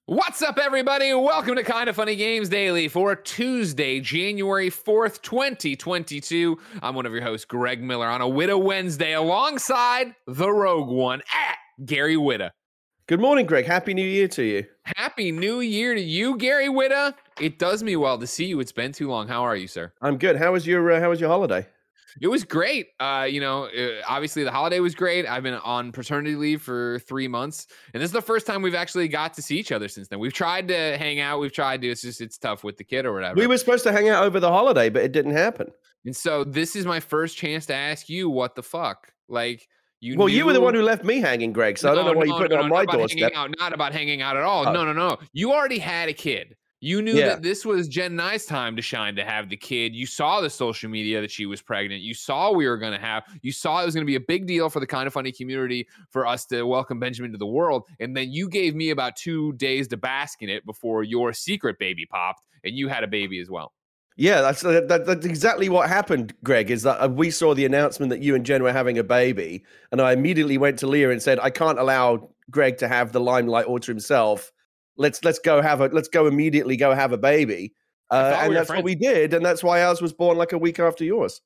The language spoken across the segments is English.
What's up, everybody? Welcome to Kinda Funny Games Daily for Tuesday, January 4th, 2022. I'm one of your hosts, Greg Miller, on a Witta Wednesday alongside the Rogue One at Gary Witta. Good morning, Greg. Happy New Year to you. Happy New Year to you, Gary Witta. It does me well to see you. It's been too long. How are you, sir? I'm good. How was your holiday? It was great. Obviously the holiday was great. I've been on paternity leave for 3 months, and this is the first time we've actually got to see each other since then. We've tried to hang out. It's tough with the kid or whatever. We were supposed to hang out over the holiday, but it didn't happen. And so this is my first chance to ask you what the fuck. Like, you were the one who left me hanging, Greg, so I don't know why you put it on my doorstep. Not about hanging out at all. Oh. No. You already had a kid. You knew that this was Jen and I's time to shine, to have the kid. You saw the social media that she was pregnant. You saw you saw it was going to be a big deal for the Kinda Funny community for us to welcome Benjamin to the world. And then you gave me about 2 days to bask in it before your secret baby popped, and you had a baby as well. Yeah, that's exactly what happened, Greg, is that we saw the announcement that you and Jen were having a baby, and I immediately went to Leah and said, I can't allow Greg to have the limelight all to himself. Let's go immediately have a baby. And that's what we did, and that's why ours was born like a week after yours.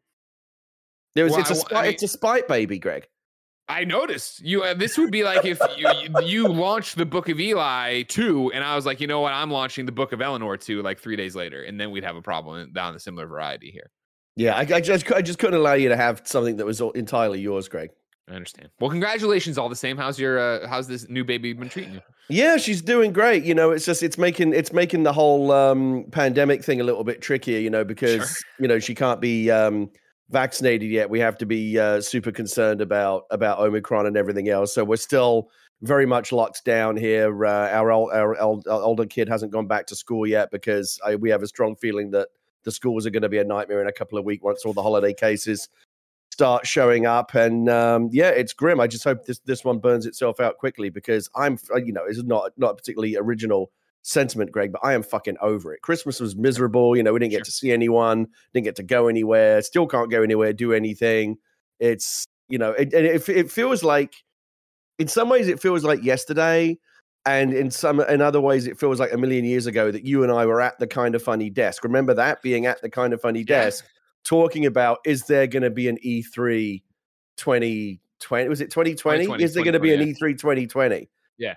It's a spite baby, Greg. I noticed you. This would be like if you launched the Book of Eli 2, and I was like, you know what, I'm launching the Book of Eleanor 2 like 3 days later, and then we'd have a problem down the similar variety here. Yeah, I just couldn't allow you to have something that was entirely yours, Greg. I understand. Well, congratulations all the same. How's this new baby been treating you? Yeah, she's doing great. You know, it's making the whole pandemic thing a little bit trickier, you know, because she can't be vaccinated yet. We have to be super concerned about Omicron and everything else. So we're still very much locked down here. Our older kid hasn't gone back to school yet because we have a strong feeling that the schools are going to be a nightmare in a couple of weeks once all the holiday cases start showing up. And it's grim. I just hope this one burns itself out quickly, because it's not a particularly original sentiment, Greg, but I am fucking over it. Christmas was miserable. You know, we didn't get to see anyone, didn't get to go anywhere, still can't go anywhere, do anything. It's, it feels like, in some ways it feels like yesterday, and in other ways it feels like a million years ago that you and I were at the Kinda Funny desk. Remember that, being at the Kinda Funny desk, talking about, is there going to be an E3 2020? Was it 2020? Is there going to be an E3 2020? Yeah.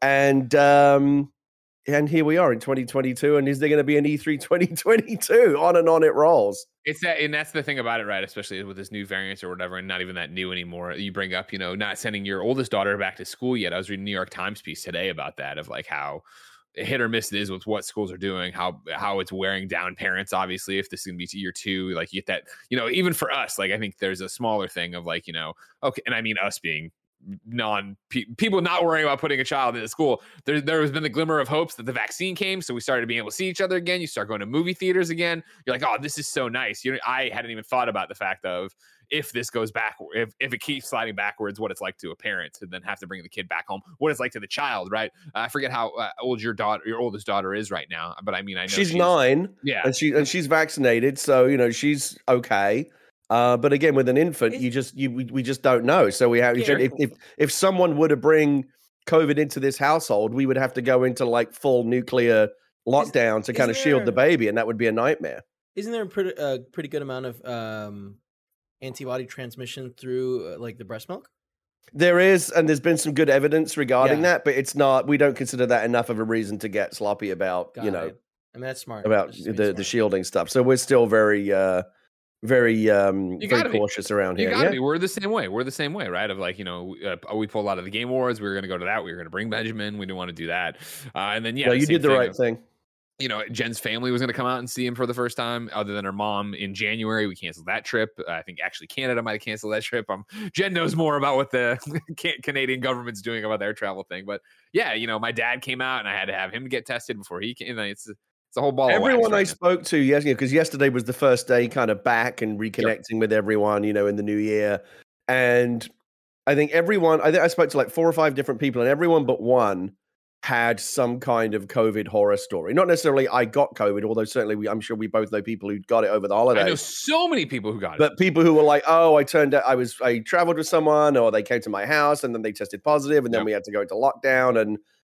And here we are in 2022, and is there going to be an E3 2022? On and on it rolls. It's that, and that's the thing about it, right? Especially with this new variant or whatever, and not even that new anymore. You bring up, not sending your oldest daughter back to school yet. I was reading a New York Times piece today about that, of like how hit or miss it is with what schools are doing, how it's wearing down parents. Obviously, if this is going to be year 2, like, you get that, even for us, like, I think there's a smaller thing of like, okay, and I mean us being people not worrying about putting a child into school. There has been the glimmer of hopes that the vaccine came, so we started being able to see each other again. You start going to movie theaters again. You're like, oh, this is so nice. I hadn't even thought about the fact of, if this goes backward, if it keeps sliding backwards, what it's like to a parent to then have to bring the kid back home, what it's like to the child, right? I forget how old your oldest daughter is right now, but I mean, I know she's 9, yeah, and she's vaccinated, so she's okay. But again, with an infant, we just don't know. So we have, if someone were to bring COVID into this household, we would have to go into like full nuclear lockdown to kind of shield the baby, and that would be a nightmare. Isn't there a pretty good amount of antibody transmission through like the breast milk? There is, and there's been some good evidence regarding that, but it's not. We don't consider that enough of a reason to get sloppy about. I mean, that's smart about the shielding stuff. So we're still very cautious around here. You gotta be. We're the same way, right? Of like, we pulled out of the Game Awards. We were going to go to that. We were going to bring Benjamin. We didn't want to do that. And then, you did the right thing. Jen's family was going to come out and see him for the first time, other than her mom, in January. We canceled that trip. I think actually Canada might have canceled that trip. Jen knows more about what the Canadian government's doing about their travel thing. But yeah, my dad came out, and I had to have him get tested before he came. It's a whole ball. Everyone I spoke to, because yesterday was the first day kind of back and reconnecting with everyone, in the new year. And I think I spoke to like 4 or 5 different people, and everyone but one had some kind of COVID horror story. Not necessarily I got COVID, although certainly I'm sure we both know people who got it over the holidays. I know so many people who got it. But people who were like, oh, I traveled with someone, or they came to my house and then they tested positive, and then we had to go into lockdown, and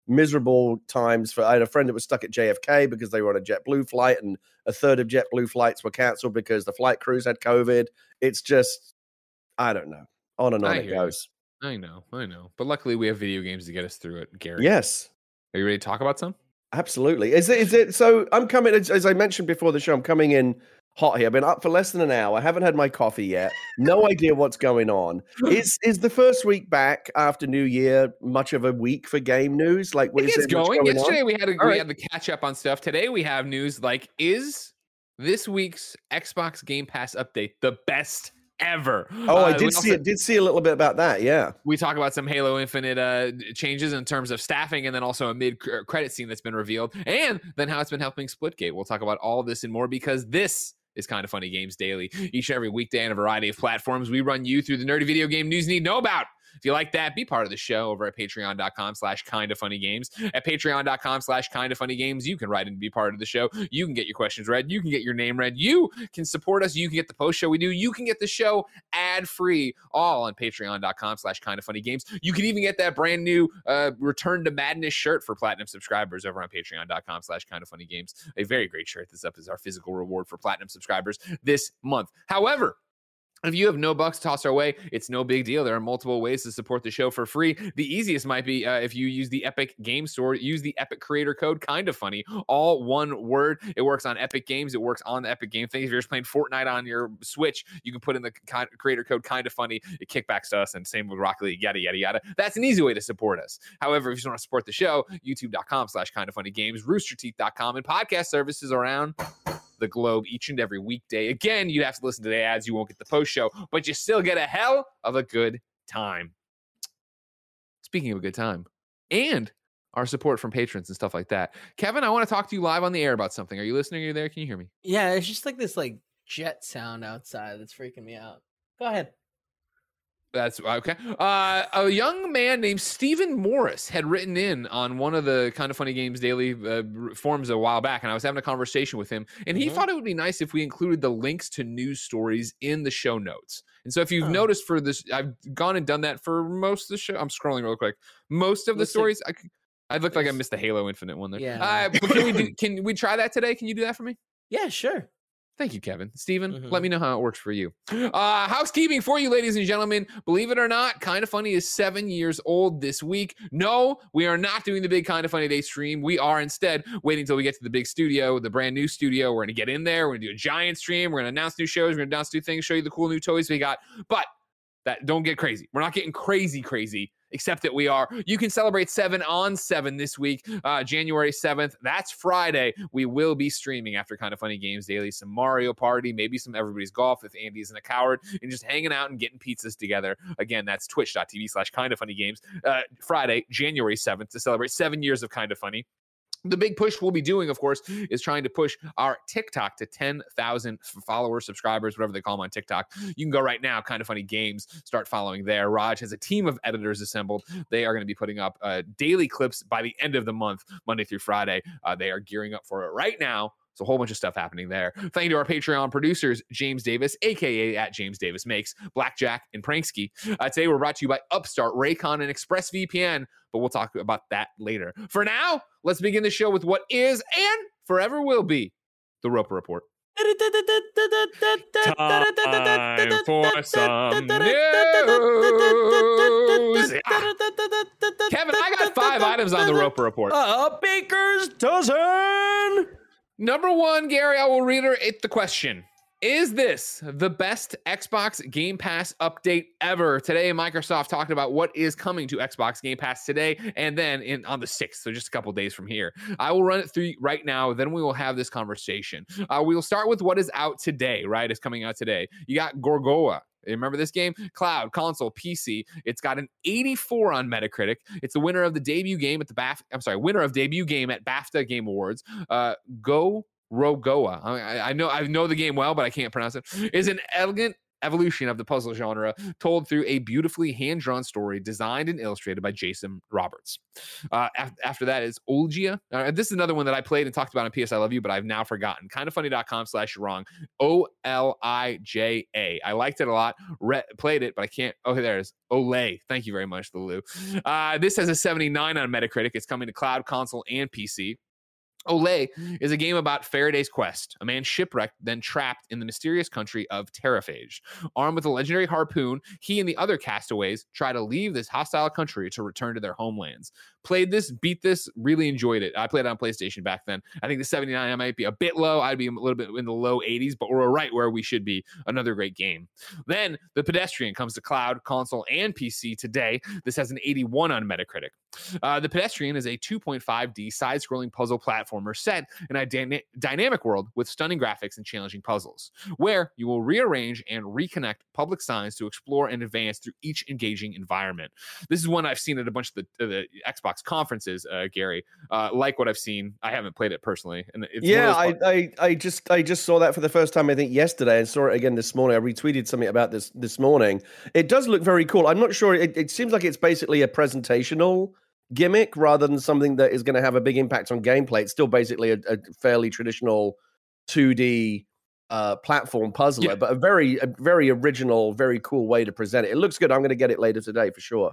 miserable times. I had a friend that was stuck at JFK because they were on a JetBlue flight, and a third of JetBlue flights were canceled because the flight crews had COVID. It's just, I don't know. On and on it goes. I know. But luckily we have video games to get us through it, Gary. Yes. Are you ready to talk about some? Absolutely. Is it? So I'm coming, as I mentioned before the show, I'm coming in hot here. I've been up for less than an hour. I haven't had my coffee yet. No idea what's going on. Is the first week back after New Year much of a week for game news? Like, what is it going? Yesterday we had the catch up on stuff. Today we have news like, is this week's Xbox Game Pass update the best ever? Oh, I did see a little bit about that. Yeah, we talk about some Halo Infinite changes in terms of staffing, and then also a mid-credit scene that's been revealed, and then how it's been helping Splitgate. We'll talk about all of this and more, because this is Kind of Funny Games Daily. Each and every weekday on a variety of platforms, we run you through the nerdy video game news you need to know about. If you like that, be part of the show over at patreon.com/kindoffunnygames. At patreon.com/kindoffunnygames, you can write in and be part of the show. You can get your questions read. You can get your name read. You can support us. You can get the post show we do. You can get the show ad-free, all on patreon.com/kindoffunnygames. You can even get that brand new Return to Madness shirt for platinum subscribers over on patreon.com/kindoffunnygames. A very great shirt. This up is our physical reward for platinum subscribers this month. However, if you have no bucks to toss our way, it's no big deal. There are multiple ways to support the show for free. The easiest might be if you use the Epic Game Store, use the Epic creator code Kind of Funny, all one word. It works on Epic Games. It works on the Epic Game thing. If you're just playing Fortnite on your Switch, you can put in the creator code Kind of Funny. It kickbacks to us, and same with Rocket League, yada, yada, yada. That's an easy way to support us. However, if you just want to support the show, youtube.com/kindoffunnygames, roosterteeth.com, and podcast services around the globe each and every weekday. Again, you'd have to listen to the ads. You won't get the post show, but you still get a hell of a good time. Speaking of a good time, and our support from patrons and stuff like that. Kevin, I want to talk to you live on the air about something. Are you listening? Are you there? Can you hear me? Yeah, it's just like this jet sound outside that's freaking me out. Go ahead. That's okay. A young man named Stephen Morris had written in on one of the Kind of Funny Games Daily forums a while back, and I was having a conversation with him, and he thought it would be nice if we included the links to news stories in the show notes. And so if you've noticed for this, I've gone and done that for most of the show. I'm scrolling real quick. Most of the stories, I look like I missed the Halo Infinite one there. Yeah. But can we try that today? Can you do that for me? Yeah, sure. Thank you, Kevin. Steven, let me know how it works for you. Housekeeping for you, ladies and gentlemen. Believe it or not, Kind of Funny is 7 years old this week. No, we are not doing the big Kind of Funny Day stream. We are instead waiting until we get to the big studio, the brand new studio. We're going to get in there. We're going to do a giant stream. We're going to announce new shows. We're going to announce new things, show you the cool new toys we got. But don't get crazy. We're not getting crazy. Except that we are. You can celebrate 7-on-7 this week, January 7th. That's Friday. We will be streaming after Kind of Funny Games Daily, some Mario Party, maybe some Everybody's Golf if Andy isn't a coward, and just hanging out and getting pizzas together. Again, that's twitch.tv/kindoffunnygames. Friday, January 7th, to celebrate 7 years of Kind of Funny. The big push we'll be doing, of course, is trying to push our TikTok to 10,000 followers, subscribers, whatever they call them on TikTok. You can go right now, Kind of Funny Games, start following there. Raj has a team of editors assembled. They are going to be putting up daily clips by the end of the month, Monday through Friday. They are gearing up for it right now. So a whole bunch of stuff happening there. Thank you to our Patreon producers, James Davis, a.k.a. at James Davis Makes, Blackjack, and Pranksky. Today we're brought to you by Upstart, Raycon, and ExpressVPN, but we'll talk about that later. For now, let's begin the show with what is and forever will be the Roper Report. Time for some news. Kevin, I got 5 items on the Roper Report. A baker's dozen. Number 1, Gary, I will reiterate the question. Is this the best Xbox Game Pass update ever? Today, Microsoft talked about what is coming to Xbox Game Pass today and then on the 6th, so just a couple days from here. I will run it through right now, then we will have this conversation. We will start with what is out today, right? It's coming out today. You got Gorgoa. Remember this game? Cloud, console, PC. It's got an 84 on Metacritic. It's the winner of the debut game at winner of debut game at BAFTA Game Awards. Gorgoa. I know the game well, but I can't pronounce it. Is an elegant evolution of the puzzle genre told through a beautifully hand-drawn story designed and illustrated by Jason Roberts. After that is Olgia. This is another one that I played and talked about on PS I Love You, but I've now forgotten. Kindoffunny.com/wrong. Olija. I liked it a lot. Played it, but I can't. Oh, there's Olay. Thank you very much, the Lou. This has a 79 on Metacritic. It's coming to cloud, console, and PC. Olay is a game about Faraday's quest, a man shipwrecked, then trapped in the mysterious country of Terraphage. Armed with a legendary harpoon, he and the other castaways try to leave this hostile country to return to their homelands. Played this, beat this, really enjoyed it. I played it on PlayStation back then. I think the 79 might be a bit low. I'd be a little bit in the low 80s, but we're right where we should be. Another great game. Then The Pedestrian comes to cloud, console, and PC today. This has an 81 on Metacritic. The Pedestrian is a 2.5D side-scrolling puzzle platformer set in a dynamic world with stunning graphics and challenging puzzles, where you will rearrange and reconnect public signs to explore and advance through each engaging environment. This is one I've seen at a bunch of the Xbox conferences, Gary. Like what I've seen. I haven't played it personally. And it's I just saw that for the first time, I think, yesterday, and saw it again this morning. I retweeted something about this morning. It does look very cool. I'm not sure. It seems like it's basically a presentational gimmick rather than something that is going to have a big impact on gameplay. It's still basically a fairly traditional 2D platform puzzler, but a very original, very cool way to present it. It looks good. I'm going to get it later today for sure.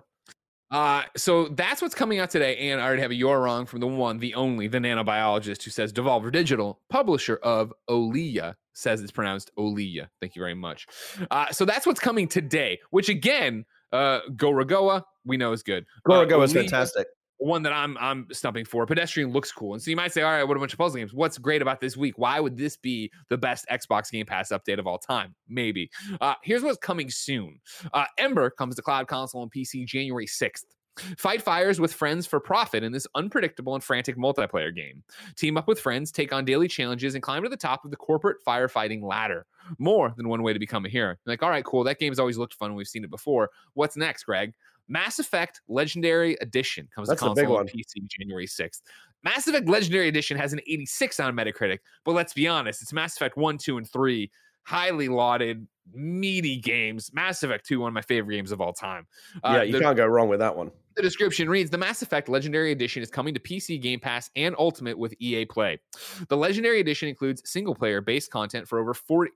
So that's what's coming out today, and I already have a "You're Wrong" from the one, the only, the nanobiologist who says Devolver Digital, publisher of Olija, says it's pronounced Olija. Thank you very much. So that's what's coming today, which again, Gorogoa, we know is good. Gorogoa is fantastic. One that I'm stumping for. Pedestrian looks cool. And so you might say, all right, what a bunch of puzzle games. What's great about this week? Why would this be the best Xbox Game Pass update of all time? Maybe. Here's what's coming soon. Ember comes to cloud, console, and PC January 6th. Fight fires with friends for profit in this unpredictable and frantic multiplayer game. Team up with friends, take on daily challenges, and climb to the top of the corporate firefighting ladder. More than one way to become a hero. You're like, all right, cool. That game's always looked fun. We've seen it before. What's next, Greg? Mass Effect Legendary Edition comes to console and PC January 6th. Mass Effect Legendary Edition has an 86 on Metacritic, but let's be honest, it's Mass Effect 1, 2, and 3. Highly lauded, meaty games. Mass Effect 2, one of my favorite games of all time. You can't go wrong with that one. The description reads, the Mass Effect Legendary Edition is coming to PC, Game Pass, and Ultimate with EA Play. The Legendary Edition includes single-player based content for over 40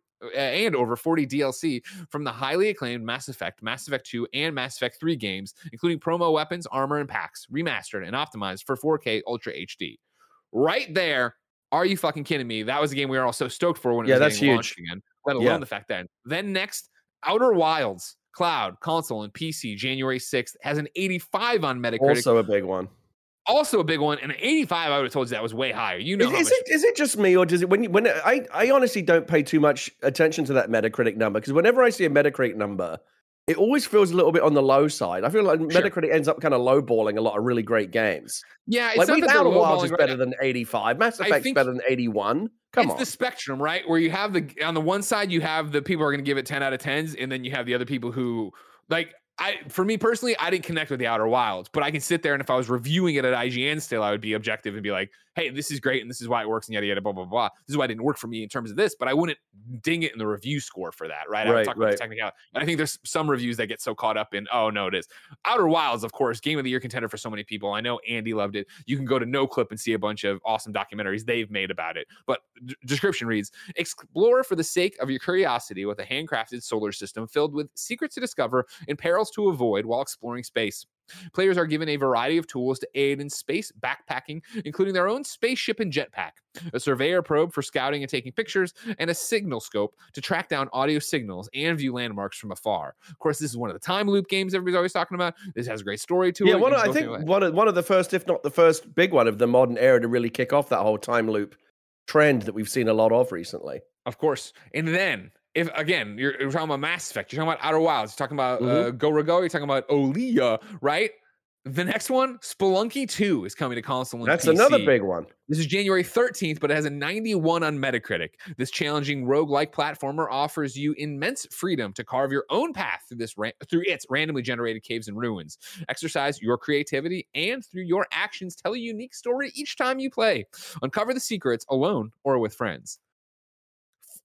DLC from the highly acclaimed Mass Effect 2, and Mass Effect 3 games, including promo weapons, armor, and packs, remastered and optimized for 4K Ultra HD. Right there. Are you fucking kidding me? That was a game we were all so stoked for when it was getting launched again, let alone the fact that. Then next, Outer Wilds, cloud, console, and PC, January 6th, has an 85 on Metacritic. Also a big one. And an 85, I would have told you that was way higher. You know, is it just me, or does it when I honestly don't pay too much attention to that Metacritic number, because whenever I see a Metacritic number, it always feels a little bit on the low side. I feel like Metacritic ends up kind of lowballing a lot of really great games. Yeah, it's like not that Outer Wilds is better than 85. Mass Effect's better than 81. Come on. It's the spectrum, right? Where you have on the one side, you have the people who are going to give it 10 out of 10s, and then you have the other people who, like, for me personally, I didn't connect with the Outer Wilds, but I can sit there, and if I was reviewing it at IGN still, I would be objective and be like, hey, this is great, and this is why it works, and yada, yada, blah, blah, blah. This is why it didn't work for me in terms of this, but I wouldn't ding it in the review score for that, right? I would talk about the technicality. And I think there's some reviews that get so caught up in, oh, no, it is. Outer Wilds, of course, Game of the Year contender for so many people. I know Andy loved it. You can go to NoClip and see a bunch of awesome documentaries they've made about it. But description reads, explore for the sake of your curiosity with a handcrafted solar system filled with secrets to discover and perils to avoid while exploring space. Players are given a variety of tools to aid in space backpacking, including their own spaceship and jetpack, a surveyor probe for scouting and taking pictures, and a signal scope to track down audio signals and view landmarks from afar. Of course, this is one of the time loop games everybody's always talking about. This has a great story to it. Yeah, I think one of the first, if not the first big one of the modern era to really kick off that whole time loop trend that we've seen a lot of recently. Of course. And then, if again, you're talking about Mass Effect, you're talking about Outer Wilds, you're talking about Gorogoa, you're talking about Olija, right? The next one, Spelunky 2, is coming to console and That's PC. Another big one. This is January 13th, but it has a 91 on Metacritic. This challenging roguelike platformer offers you immense freedom to carve your own path through its randomly generated caves and ruins. Exercise your creativity, and through your actions, tell a unique story each time you play. Uncover the secrets alone or with friends.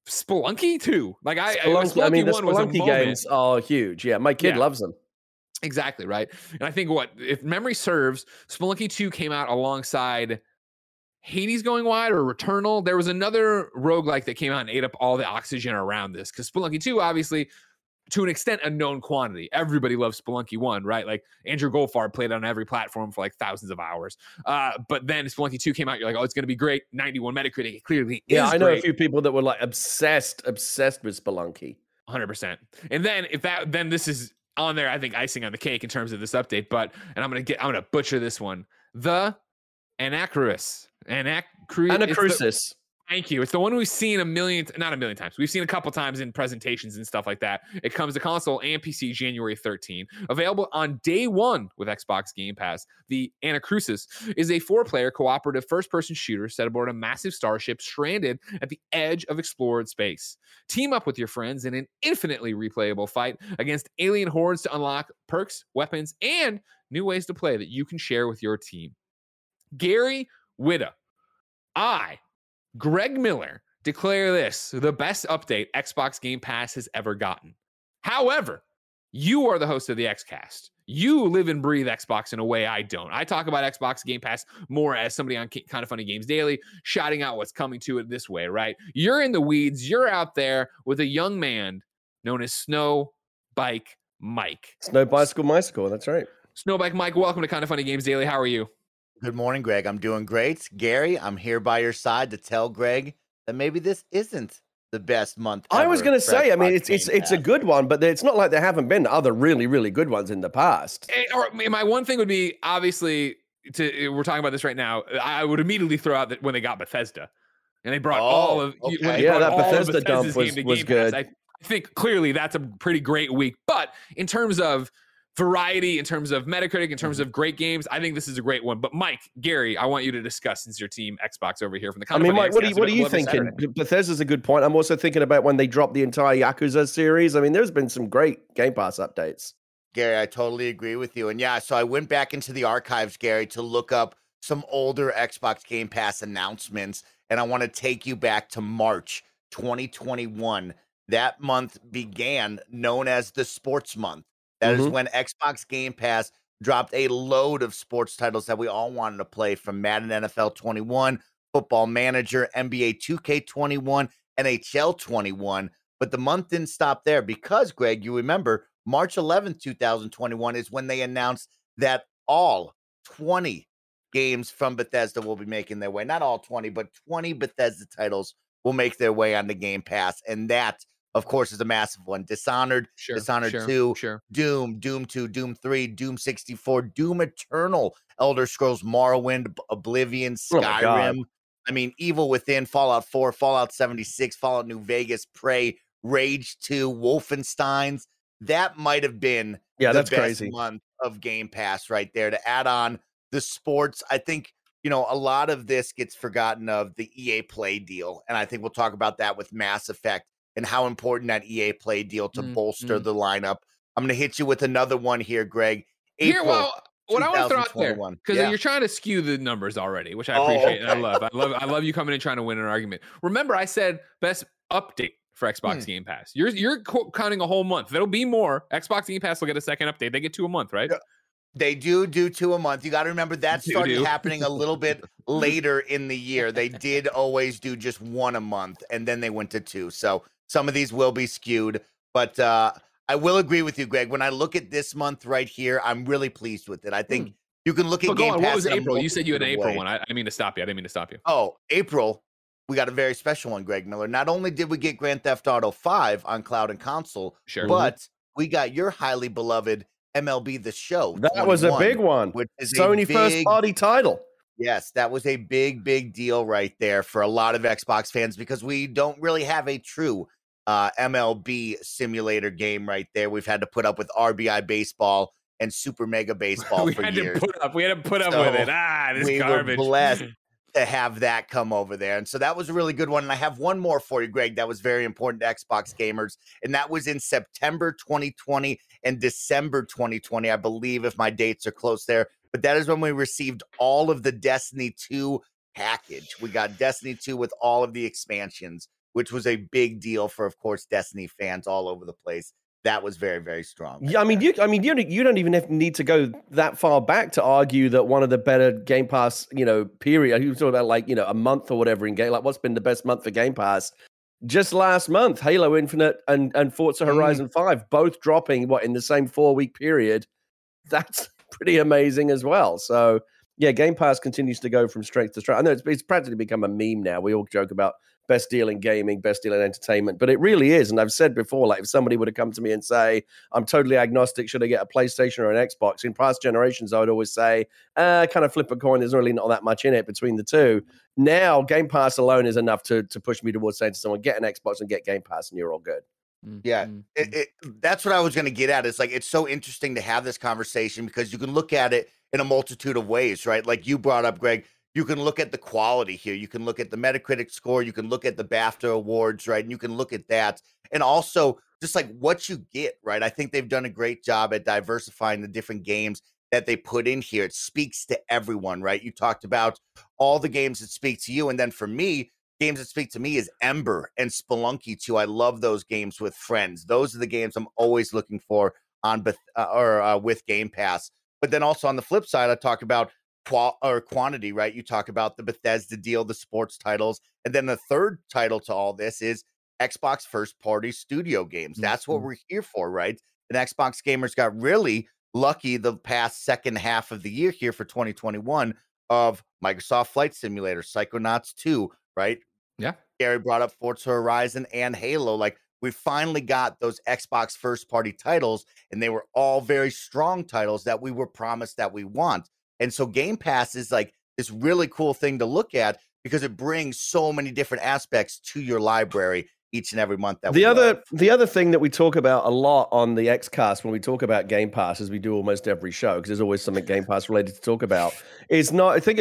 Spelunky 2. Like Spelunky, Spelunky the 1 was a Spelunky moment. games are huge. Yeah, my kid loves them. Exactly, right? And I think if memory serves, Spelunky 2 came out alongside Hades Going Wide or Returnal. There was another roguelike that came out and ate up all the oxygen around this, because Spelunky 2, obviously, to an extent, a known quantity. Everybody loves Spelunky 1, right? Like Andrew Goldfarb played on every platform for like thousands of hours. But then Spelunky 2 came out, you're like, oh, it's going to be great. 91 Metacritic, it clearly is. Yeah, I know a few people that were like obsessed with Spelunky. 100%. And then then this is on there, I think, icing on the cake in terms of this update. But, and I'm gonna butcher this one. The Anacrusis. Thank you. It's the one we've seen not a million times. We've seen a couple times in presentations and stuff like that. It comes to console and PC January 13. Available on day one with Xbox Game Pass. The Anacrusis is a 4-player cooperative first-person shooter set aboard a massive starship stranded at the edge of explored space. Team up with your friends in an infinitely replayable fight against alien hordes to unlock perks, weapons, and new ways to play that you can share with your team. Gary Whitta. Greg Miller, declare this the best update Xbox Game Pass has ever gotten. However, you are the host of the XCast. You live and breathe Xbox in a way I don't. I talk about Xbox Game Pass more as somebody on Kind of Funny Games Daily, shouting out what's coming to it this way, right? You're in the weeds. You're out there with a young man known as Snow Bike Mike. Snow Bicycle Mycicle, that's right. Snow Bike Mike, welcome to Kind of Funny Games Daily. How are you? Good morning, Greg. I'm doing great. Gary, I'm here by your side to tell Greg that maybe this isn't the best month ever. I was going to say, I mean, it's a good one, but it's not like there haven't been other really, really good ones in the past. Or my one thing would be, obviously, we're talking about this right now, I would immediately throw out that when they got Bethesda, and they brought all of that Bethesda dump was good. I think clearly that's a pretty great week. But in terms of variety, in terms of Metacritic, in terms of great games, I think this is a great one. But Mike, Gary, I want you to discuss, since your team Xbox over here from the Mike, what are you thinking? Bethesda's a good point. I'm also thinking about when they dropped the entire Yakuza series. I mean, there's been some great Game Pass updates. Gary, I totally agree with you. And yeah, so I went back into the archives, Gary, to look up some older Xbox Game Pass announcements. And I want to take you back to March 2021. That month began known as the Sports Month. That is when Xbox Game Pass dropped a load of sports titles that we all wanted to play, from Madden NFL 21, Football Manager, NBA 2K21, NHL 21. But the month didn't stop there, because, Greg, you remember, March 11th, 2021 is when they announced that all 20 games from Bethesda will be making their way. Not all 20, but 20 Bethesda titles will make their way on the Game Pass. And that, of course, is a massive one. Dishonored, Dishonored 2, Doom, Doom 2, Doom 3, Doom 64, Doom Eternal, Elder Scrolls Morrowind, Oblivion, Skyrim. I mean, Evil Within, Fallout 4, Fallout 76, Fallout New Vegas, Prey, Rage 2, Wolfensteins. That might have been the best crazy month of Game Pass right there. To add on the sports, I think, a lot of this gets forgotten of the EA Play deal. And I think we'll talk about that with Mass Effect and how important that EA Play deal to bolster the lineup. I'm going to hit you with another one here, Greg. What I want to throw out there, because you're trying to skew the numbers already, which I appreciate and I love. I love you coming in trying to win an argument. Remember, I said best update for Xbox Game Pass. You're counting a whole month. There'll be more. Xbox Game Pass will get a second update. They get 2 a month, right? They do 2 a month. You got to remember that started happening a little bit later in the year. They did always do just 1 a month, and then they went to 2. So some of these will be skewed, but I will agree with you, Greg. When I look at this month right here, I'm really pleased with it. I think you can look at Game Pass. What was April? You said you had an April one. I didn't mean to stop you. Oh, April. We got a very special one, Greg Miller. Not only did we get Grand Theft Auto 5 on cloud and console, but we got your highly beloved MLB The Show. That was a big one. Which is Sony first-party title. Yes, that was a big deal right there for a lot of Xbox fans, because we don't really have a true MLB simulator game right there. We've had to put up with RBI Baseball and Super Mega Baseball for years. We had to put up with it. This garbage. We were blessed to have that come over there. And so that was a really good one. And I have one more for you, Greg, that was very important to Xbox gamers. And that was in September 2020 and December 2020, I believe, if my dates are close there. But that is when we received all of the Destiny 2 package. We got Destiny 2 with all of the expansions. which was a big deal for, of course, Destiny fans all over the place. That was very, very strong. Yeah, I mean, you don't even need to go that far back to argue that one of the better Game Pass, period. You talking about like, a month or whatever in game. Like, what's been the best month for Game Pass? Just last month, Halo Infinite and Forza Horizon 5 both dropping in the same 4-week period. That's pretty amazing as well. So yeah, Game Pass continues to go from strength to strength. I know it's practically become a meme now. We all joke about best deal in gaming, best deal in entertainment, but it really is. And I've said before, like if somebody would have come to me and say, I'm totally agnostic, should I get a PlayStation or an Xbox? In past generations, I would always say, kind of flip a coin. There's really not that much in it between the two. Now, Game Pass alone is enough to push me towards saying to someone, get an Xbox and get Game Pass and you're all good. Yeah, that's what I was going to get at. It's like, it's so interesting to have this conversation because you can look at it in a multitude of ways, right? Like you brought up, Greg, you can look at the quality here. You can look at the Metacritic score. You can look at the BAFTA awards, right? And you can look at that. And also just like what you get, right? I think they've done a great job at diversifying the different games that they put in here. It speaks to everyone, right? You talked about all the games that speak to you. And then for me, games that speak to me is Ember and Spelunky too. I love those games with friends. Those are the games I'm always looking for on with Game Pass. But then also on the flip side, I talk about quantity, right? You talk about the Bethesda deal, the sports titles, and then the third title to all this is Xbox first party studio games. That's what we're here for, right? And Xbox gamers got really lucky the past second half of the year here for 2021 of Microsoft Flight Simulator, Psychonauts 2, right? Yeah. Gary brought up Forza Horizon and Halo. Like we finally got those Xbox first party titles, and they were all very strong titles that we were promised that we want. And so Game Pass is like this really cool thing to look at because it brings so many different aspects to your library each and every month. The other thing that we talk about a lot on the Xcast when we talk about Game Pass, as we do almost every show, because there's always something Game Pass related to talk about, is not. I think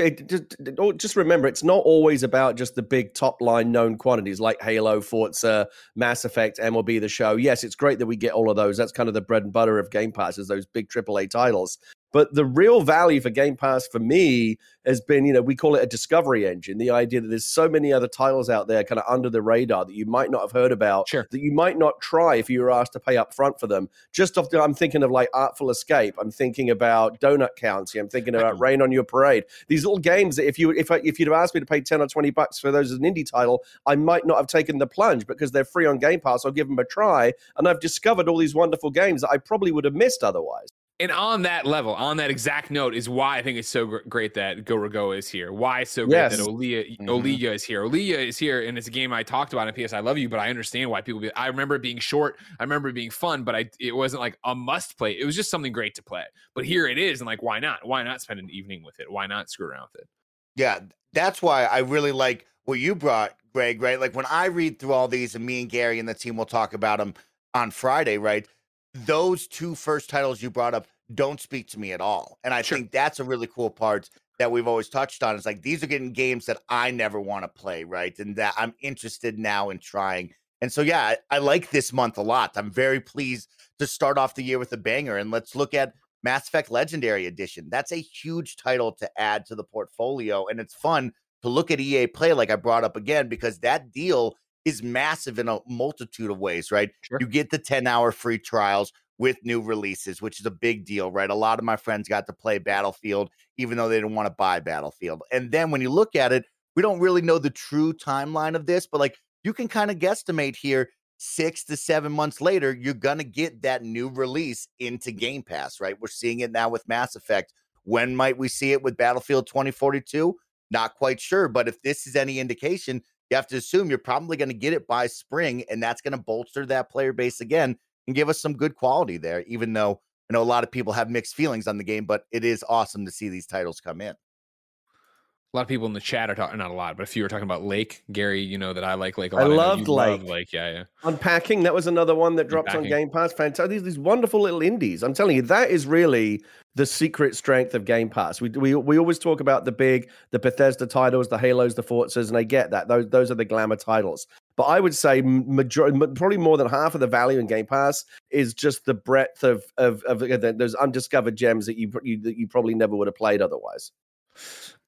just remember, it's not always about just the big top line known quantities like Halo, Forza, Mass Effect, MLB The Show. Yes, it's great that we get all of those. That's kind of the bread and butter of Game Pass, is those big AAA titles. But the real value for Game Pass for me has been, we call it a discovery engine. The idea that there's so many other titles out there kind of under the radar that you might not have heard about, that you might not try if you were asked to pay up front for them. I'm thinking of like Artful Escape. I'm thinking about Donut County. I'm thinking about Rain on Your Parade. These little games that if you'd have asked me to pay $10 or $20 for those as an indie title, I might not have taken the plunge because they're free on Game Pass. I'll give them a try. And I've discovered all these wonderful games that I probably would have missed otherwise. And on that level, on that exact note, is why I think it's so great that Go Rago is here. Why it's so great that Oulia is here. Oulia is here, and it's a game I talked about in PS I Love You, but I understand why people I remember it being short. I remember it being fun, but it wasn't like a must play. It was just something great to play. But here it is, and like, why not? Why not spend an evening with it? Why not screw around with it? Yeah, that's why I really like what you brought, Greg, right? Like when I read through all these, and me and Gary and the team will talk about them on Friday, right? Those two first titles you brought up don't speak to me at all. And I think that's a really cool part that we've always touched on. Is like, these are getting games that I never want to play, right? And that I'm interested now in trying. And so, yeah, I like this month a lot. I'm very pleased to start off the year with a banger. And let's look at Mass Effect Legendary Edition. That's a huge title to add to the portfolio. And it's fun to look at EA Play, like I brought up again, because that deal is massive in a multitude of ways, right? You get the 10-hour free trials with new releases, which is a big deal, right? A lot of my friends got to play Battlefield, even though they didn't want to buy Battlefield. And then when you look at it, we don't really know the true timeline of this, but like you can kind of guesstimate here, 6 to 7 months later, you're going to get that new release into Game Pass, right? We're seeing it now with Mass Effect. When might we see it with Battlefield 2042? Not quite sure, but if this is any indication, you have to assume you're probably going to get it by spring, and that's going to bolster that player base again and give us some good quality there, even though I know a lot of people have mixed feelings on the game, but it is awesome to see these titles come in. A lot of people in the chat are talking, not a lot, but a few are talking about Lake. Gary, you know that I like Lake a lot. I loved Lake. Love Lake. Yeah. Unpacking, that was another one that dropped on Game Pass. Fantastic. These wonderful little indies. I'm telling you, that is really the secret strength of Game Pass. We always talk about the Bethesda titles, the Halos, the Forzas, and I get that. Those are the glamour titles. But I would say probably more than half of the value in Game Pass is just the breadth of those undiscovered gems that you probably never would have played otherwise.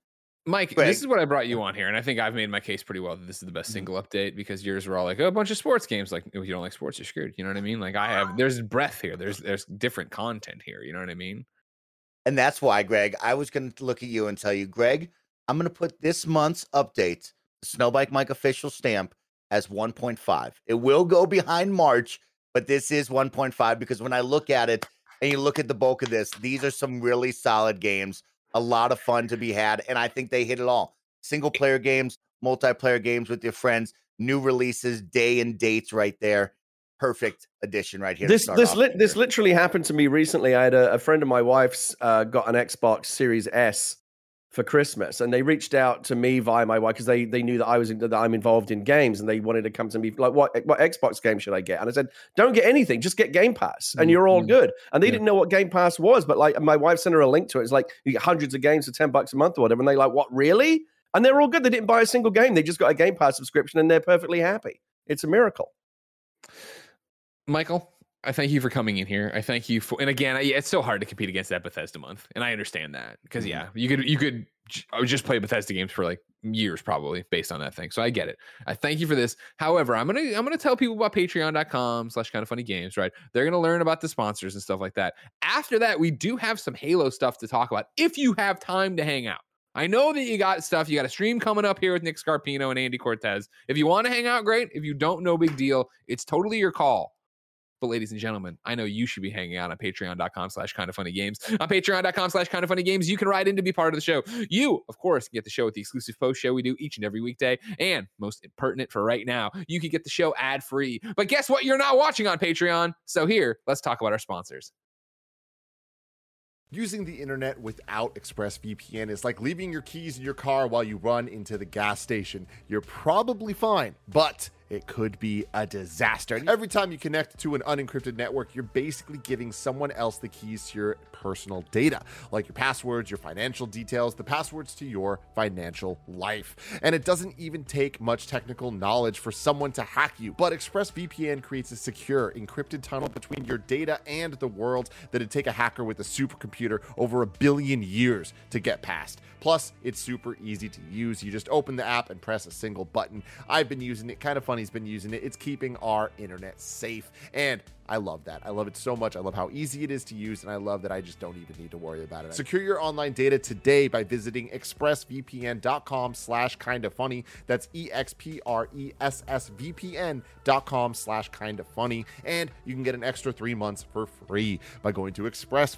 Mike, Greg. this is what I brought you on here, and I think I've made my case pretty well that this is the best single update, because yours were all like, oh, a bunch of sports games. Like, if you don't like sports, you're screwed. You know what I mean? Like, there's breadth here. There's different content here. You know what I mean? And that's why, Greg, I was going to look at you and tell you, Greg, I'm going to put this month's update, the Snowbike Mike official stamp, as 1.5. It will go behind March, but this is 1.5 because when I look at it and you look at the bulk of this, these are some really solid games, a lot of fun to be had, and I think they hit it all. Single player games, multiplayer games with your friends, new releases, day and dates right there. Perfect addition right here. This literally happened to me recently. I had a friend of my wife's got an Xbox Series S for Christmas, and they reached out to me via my wife because they knew that I'm involved in games, and they wanted to come to me like, what Xbox game should I get? And I said, don't get anything, just get Game Pass, and you're all good. And they didn't know what Game Pass was, but like my wife sent her a link to it. It's like you get hundreds of games for $10 a month or whatever, and they like, what, really? And they're all good. They didn't buy a single game. They just got a Game Pass subscription, and they're perfectly happy. It's a miracle. Michael, I thank you for coming in here. I thank you for, and again, it's so hard to compete against that Bethesda month, and I understand that because you could just play Bethesda games for like years probably based on that thing. So I get it. I thank you for this. However, I'm gonna tell people about patreon.com/kindoffunnygames. Right, they're gonna learn about the sponsors and stuff like that. After that, we do have some Halo stuff to talk about if you have time to hang out. I know that you got stuff. You got a stream coming up here with Nick Scarpino and Andy Cortez. If you want to hang out, great. If you don't, no big deal. It's totally your call. But ladies and gentlemen, I know you should be hanging out on patreon.com/kindoffunnygames. On patreon.com/kindoffunnygames, you can write in to be part of the show. You, of course, get the show with the exclusive post show we do each and every weekday. And most pertinent for right now, you can get the show ad-free. But guess what? You're not watching on Patreon. So here, let's talk about our sponsors. Using the internet without ExpressVPN is like leaving your keys in your car while you run into the gas station. You're probably fine, but it could be a disaster. Every time you connect to an unencrypted network, you're basically giving someone else the keys to your personal data, like your passwords, your financial details, the passwords to your financial life. And it doesn't even take much technical knowledge for someone to hack you. But ExpressVPN creates a secure, encrypted tunnel between your data and the world that'd take a hacker with a supercomputer over 1 billion years to get past. Plus, it's super easy to use. You just open the app and press a single button. I've been using it. Kind of Funny's been using it. It's keeping our internet safe. And I love that. I love it so much. I love how easy it is to use, and I love that I just don't even need to worry about it. Secure your online data today by visiting expressvpn.com/kindoffunny. That's expressvpn.com/kindoffunny. And you can get an extra 3 months for free by going to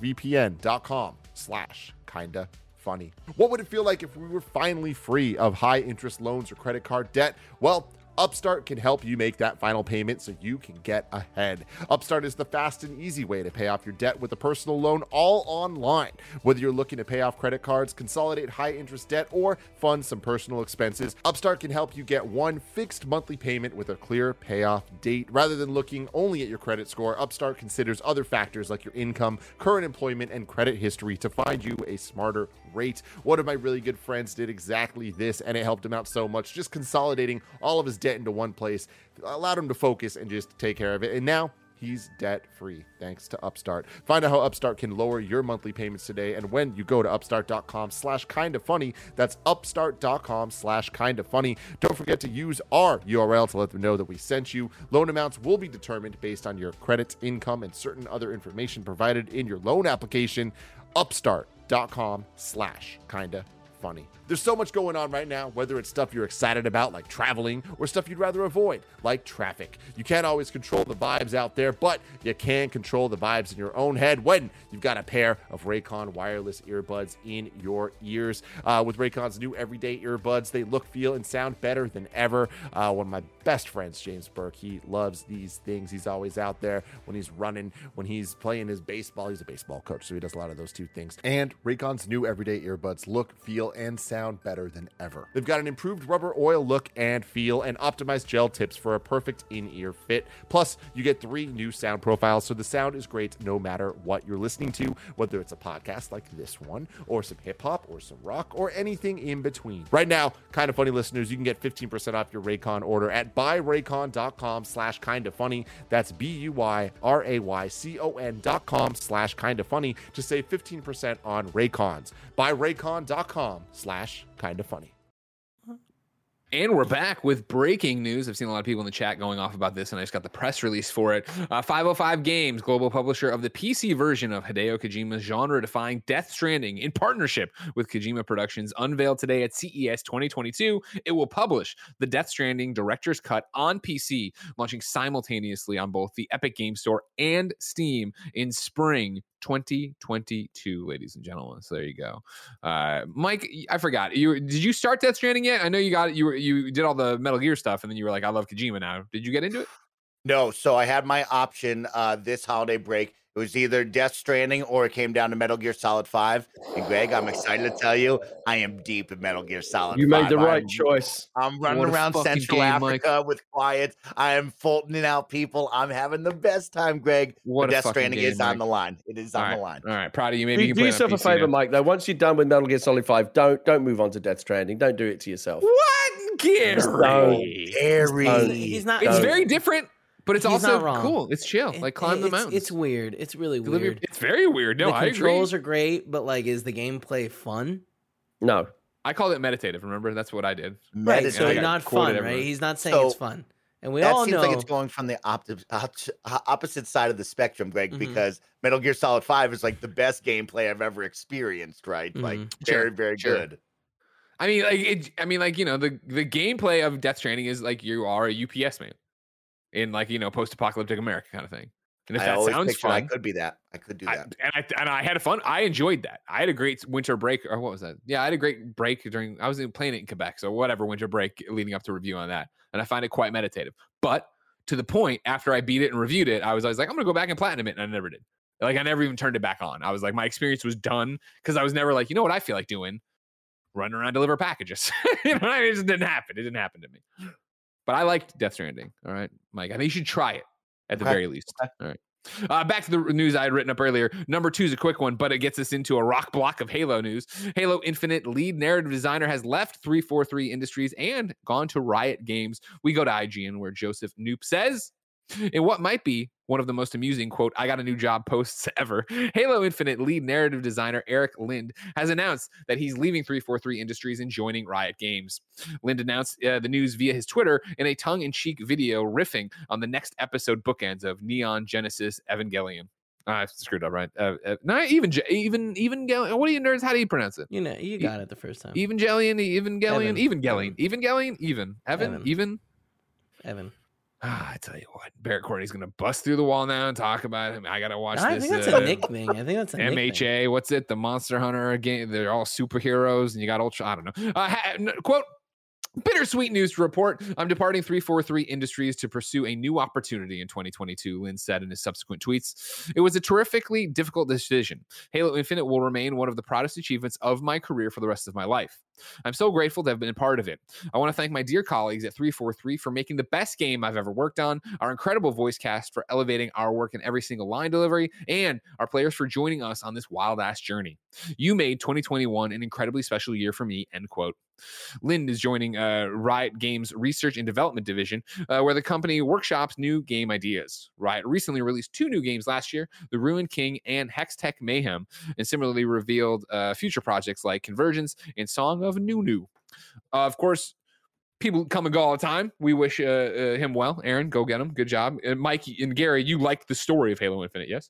expressvpn.com/kindoffunny. What would it feel like if we were finally free of high interest loans or credit card debt? Well, Upstart can help you make that final payment so you can get ahead. Upstart is the fast and easy way to pay off your debt with a personal loan all online. Whether you're looking to pay off credit cards, consolidate high interest debt, or fund some personal expenses, Upstart can help you get one fixed monthly payment with a clear payoff date. Rather than looking only at your credit score, Upstart considers other factors like your income, current employment, and credit history to find you a smarter rate. One of my really good friends did exactly this, and it helped him out so much. Just consolidating all of his debt into one place allowed him to focus and just take care of it. And now he's debt-free thanks to Upstart. Find out how Upstart can lower your monthly payments today. And when you go to upstart.com/kindoffunny, that's upstart.com/kindoffunny. Don't forget to use our URL to let them know that we sent you. Loan amounts will be determined based on your credit, income, and certain other information provided in your loan application. Upstart.com/kindoffunny. There's so much going on right now, whether it's stuff you're excited about, like traveling, or stuff you'd rather avoid, like traffic. You can't always control the vibes out there, but you can control the vibes in your own head when you've got a pair of Raycon wireless earbuds in your ears. With Raycon's new everyday earbuds, they look, feel, and sound better than ever. One of my best friends, James Burke, he loves these things. He's always out there when he's running, when he's playing his baseball. He's a baseball coach, so he does a lot of those two things. And Raycon's new everyday earbuds look, feel, and sound better than ever. They've got an improved rubber oil look and feel and optimized gel tips for a perfect in-ear fit. Plus, you get 3 new sound profiles, so the sound is great no matter what you're listening to, whether it's a podcast like this one, or some hip-hop, or some rock, or anything in between. Right now, Kind of Funny listeners, you can get 15% off your Raycon order at buyraycon.com/kindoffunny. That's BUYRAYCON.com/kindoffunny to save 15% on Raycons. Buyraycon.com/kindoffunny. patreon.com/kindafunny. And we're back with breaking news. I've seen a lot of people in the chat going off about this, and I just got the press release for it. 505 Games, global publisher of the PC version of Hideo Kojima's genre-defying Death Stranding, in partnership with Kojima Productions, unveiled today at CES 2022. It will publish the Death Stranding Director's Cut on PC, launching simultaneously on both the Epic Game Store and Steam in spring 2022, ladies and gentlemen. So there you go. Mike, I forgot. Did you start Death Stranding yet? I know you got it. You did all the Metal Gear stuff, and then you were like, I love Kojima now. Did you get into it? No. So I had my option this holiday break. It was either Death Stranding or it came down to Metal Gear Solid 5. And Greg, I'm excited to tell you, I am deep in Metal Gear Solid 5. You made the right choice. I'm running around Central Africa with quiet. I am Fultoning out people. I'm having the best time, Greg. What Death Stranding is on the line. It is on the line. All right, proud of you. Maybe you can do play yourself on a favor, now. Mike. Though, once you're done with Metal Gear Solid 5, don't move on to Death Stranding. Don't do it to yourself. What, Gary? He's not. It's very different. But it's He's also not wrong. cool. It's chill. Like climb the mountains. It's weird. It's really weird. It's very weird. No, the I agree. controls are great, but like, is the gameplay fun? No. I called it meditative. Remember, that's what I did. Right. So I it's got not quoted fun, everywhere. right? He's not saying So, it's fun, and we that all seems know like it's going from the opposite side of the spectrum, Greg, Mhm. because Metal Gear Solid 5 is like the best gameplay I've ever experienced, right? Like very, very good. I mean, like you know, the gameplay of Death Stranding is like you are a UPS man in like, you know, post-apocalyptic America kind of thing. And if I that always sounds pictured fun, I could be that. I could do that. and I had fun. I enjoyed that. I had a great winter break, or what was that? Yeah, I had a great break during. I was playing it in Quebec, so whatever winter break leading up to review on that, and I find it quite meditative. But to the point, after I beat it and reviewed it, I was like, I'm gonna go back and platinum it, and I never did. Like I never even turned it back on. I was like, my experience was done because I was never like, you know what I feel like doing, running around deliver packages. You know, it just didn't happen. It didn't happen to me. But I liked Death Stranding. All right, Mike. I think you should try it at the very least. All right. Back to the news I had written up earlier. Number 2 is a quick one, but it gets us into a rock block of Halo news. Halo Infinite lead narrative designer has left 343 Industries and gone to Riot Games. We go to IGN, where Joseph Knoop says, in what might be one of the most amusing, quote, I got a new job posts ever, Halo Infinite lead narrative designer Eric Lind has announced that he's leaving 343 Industries and joining Riot Games. Lind announced the news via his Twitter in a tongue-in-cheek video riffing on the next episode bookends of Neon Genesis Evangelion. I screwed up, right? Not even what do you nerds? How do you pronounce it? you know you got it the first time. Evangelion. Evan. I tell you what, Barrett Courtney's gonna bust through the wall now and talk about him. I gotta watch I this. think that's a Nick thing. I think that's a Nick thing. MHA. What's it? The Monster Hunter game. They're all superheroes, and you got Ultra. I don't know. Quote. Bittersweet news to report. I'm departing 343 Industries to pursue a new opportunity in 2022, Lynn said in his subsequent tweets. It was a terrifically difficult decision. Halo Infinite will remain one of the proudest achievements of my career for the rest of my life. I'm so grateful to have been a part of it. I want to thank my dear colleagues at 343 for making the best game I've ever worked on, our incredible voice cast for elevating our work in every single line delivery, and our players for joining us on this wild-ass journey. You made 2021 an incredibly special year for me, end quote. Lind is joining Riot Games Research and Development Division, where the company workshops new game ideas. Riot recently released 2 new games last year, The Ruined King and Hextech Mayhem, and similarly revealed future projects like Convergence and Song of Nunu. Of course, people come and go all the time. We wish him well. Aaron, go get him. Good job. And Mike and Gary, you liked the story of Halo Infinite, yes?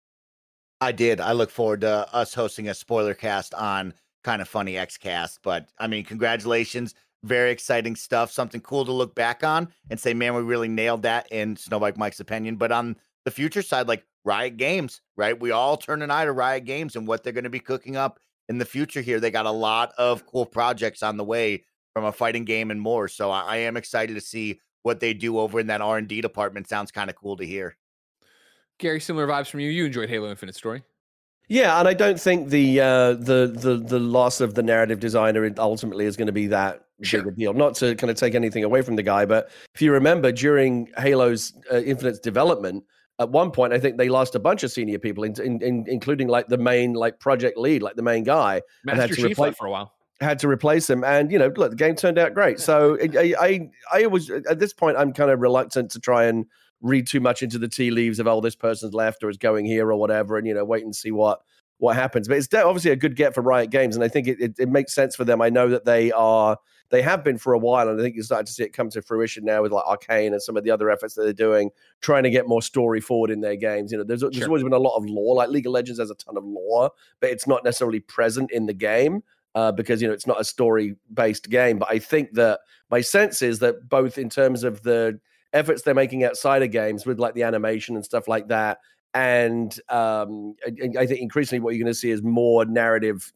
I did. I look forward to us hosting a spoiler cast on Kind of Funny XCast. But I mean, congratulations. Very exciting stuff. Something cool to look back on and say, man, we really nailed that in Snowbike Mike's opinion. But on the future side, like Riot Games, right? We all turn an eye to Riot Games and what they're going to be cooking up in the future here. They got a lot of cool projects on the way from a fighting game and more. So I am excited to see what they do over in that R&D department. Sounds kind of cool to hear. Gary, similar vibes from you. You enjoyed Halo Infinite story. Yeah, and I don't think the loss of the narrative designer ultimately is going to be that big a deal. Not to kind of take anything away from the guy, but if you remember, during Halo's Infinite's development, at one point, I think they lost a bunch of senior people, including like the main like project lead, like the main guy, Master Chief left for a while. Had to replace him, and you know, look, the game turned out great. So I was at this point, I'm kind of reluctant to try and read too much into the tea leaves of this person's left or is going here or whatever, and you know, wait and see what what happens. But it's obviously a good get for Riot Games, and I think it makes sense for them. I know that they have been for a while, and I think you're starting to see it come to fruition now with like Arcane and some of the other efforts that they're doing, trying to get more story forward in their games. There's always been a lot of lore. Like League of Legends has a ton of lore, but it's not necessarily present in the game because it's not a story-based game. But I think that my sense is that both in terms of the efforts they're making outside of games with like the animation and stuff like that, and I think increasingly what you're going to see is more narrative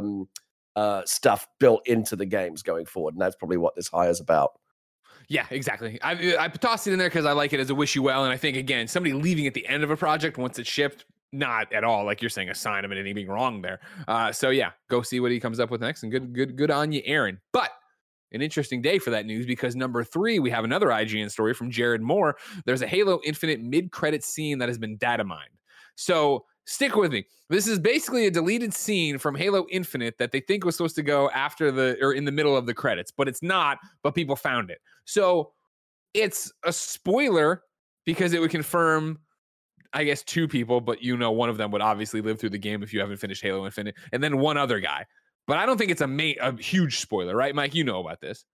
stuff built into the games going forward, and that's probably what this hire is about. Yeah, exactly. I tossed it in there because I like it as a wish you well, and I think again, somebody leaving at the end of a project once it's shipped, not at all like you're saying a sign of anything being wrong there. So yeah, go see what he comes up with next, and good on you, Aaron. But an interesting day for that news, because number 3, we have another IGN story from Jared Moore. There's a Halo Infinite mid-credit scene that has been data mined. So stick with me. This is basically a deleted scene from Halo Infinite that they think was supposed to go after or in the middle of the credits, but it's not, but people found it. So it's a spoiler because it would confirm, I guess, 2 people, but one of them would obviously live through the game if you haven't finished Halo Infinite, and then one other guy. But I don't think it's a huge spoiler, right, Mike? You know about this.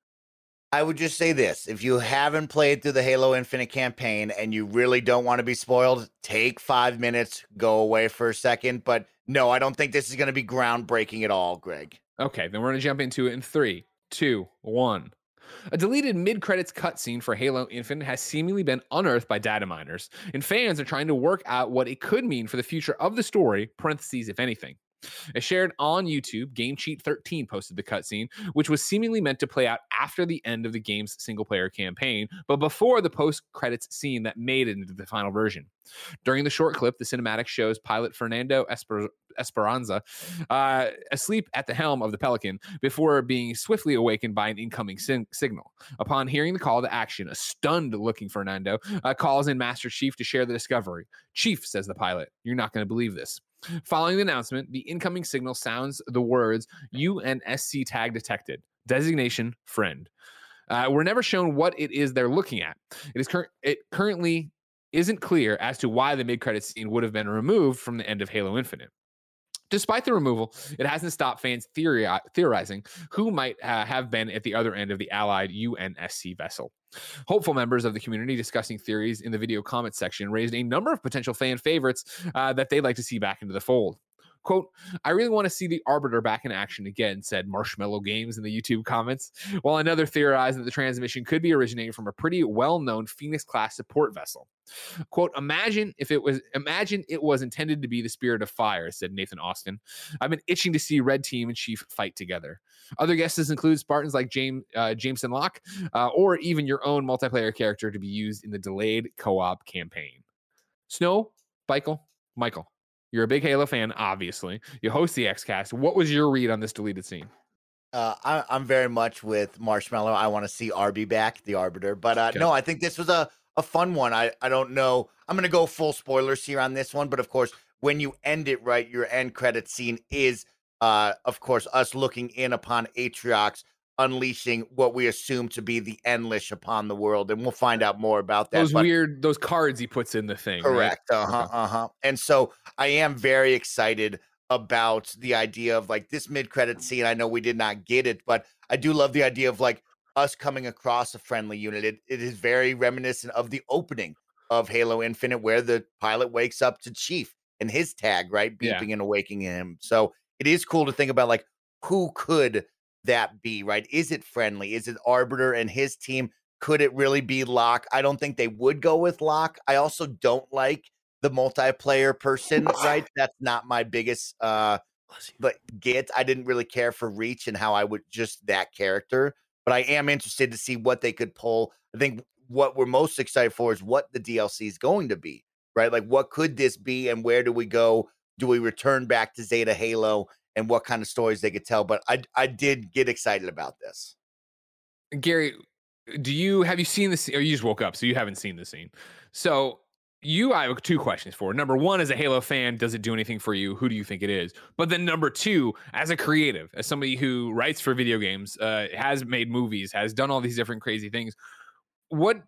I would just say this. If you haven't played through the Halo Infinite campaign and you really don't want to be spoiled, take 5 minutes, go away for a second. But no, I don't think this is going to be groundbreaking at all, Greg. Okay, then we're going to jump into it in 3, 2, 1. A deleted mid-credits cutscene for Halo Infinite has seemingly been unearthed by data miners, and fans are trying to work out what it could mean for the future of the story, parentheses, if anything. As shared on YouTube, GameCheat13 posted the cutscene, which was seemingly meant to play out after the end of the game's single-player campaign, but before the post-credits scene that made it into the final version. During the short clip, the cinematic shows pilot Fernando Esperanza asleep at the helm of the Pelican before being swiftly awakened by an incoming signal. Upon hearing the call to action, a stunned-looking Fernando calls in Master Chief to share the discovery. "Chief," says the pilot, "you're not going to believe this." Following the announcement, the incoming signal sounds the words UNSC tag detected, designation friend. We're never shown what it is they're looking at. It currently isn't clear as to why the mid-credits scene would have been removed from the end of Halo Infinite. Despite the removal, it hasn't stopped fans theorizing who might have been at the other end of the allied UNSC vessel. Hopeful members of the community discussing theories in the video comments section raised a number of potential fan favorites that they'd like to see back into the fold. Quote, "I really want to see the Arbiter back in action again," said Marshmallow Games in the YouTube comments, while another theorized that the transmission could be originating from a pretty well-known Phoenix-class support vessel. Quote, imagine it was intended to be the Spirit of Fire," said Nathan Austin. "I've been itching to see Red Team and Chief fight together." Other guesses include Spartans like Jameson Locke, or even your own multiplayer character to be used in the delayed co-op campaign. Snow, Michael. You're a big Halo fan, obviously. You host the XCast. What was your read on this deleted scene? I'm very much with Marshmallow. I want to see Arby back, the Arbiter. But okay. No, I think this was a fun one. I don't know. I'm going to go full spoilers here on this one. But, of course, when you end it right, your end credit scene is, of course, us looking in upon Atriox unleashing what we assume to be the Endless upon the world, and we'll find out more about that. Those cards he puts in the thing. Correct. Right? And so I am very excited about the idea of like this mid-credit scene. I know we did not get it, but I do love the idea of like us coming across a friendly unit. It is very reminiscent of the opening of Halo Infinite, where the pilot wakes up to Chief and his tag, right, beeping and awaking him. So it is cool to think about like who could that be, right? Is it friendly? Is it Arbiter and his team? Could it really be Locke? I don't think they would go with Locke. I also don't like the multiplayer person, right? That's not my biggest but I didn't really care for Reach and how I would just that character, but I am interested to see what they could pull. I think what we're most excited for is what the DLC is going to be, right? Like what could this be and where do we go? Do we return back to Zeta Halo? And what kind of stories they could tell. But I did get excited about this. Gary, have you seen this? Or you just woke up, so you haven't seen the scene. So I have 2 questions for. Number 1, as a Halo fan, does it do anything for you? Who do you think it is? But then number 2, as a creative, as somebody who writes for video games, has made movies, has done all these different crazy things, what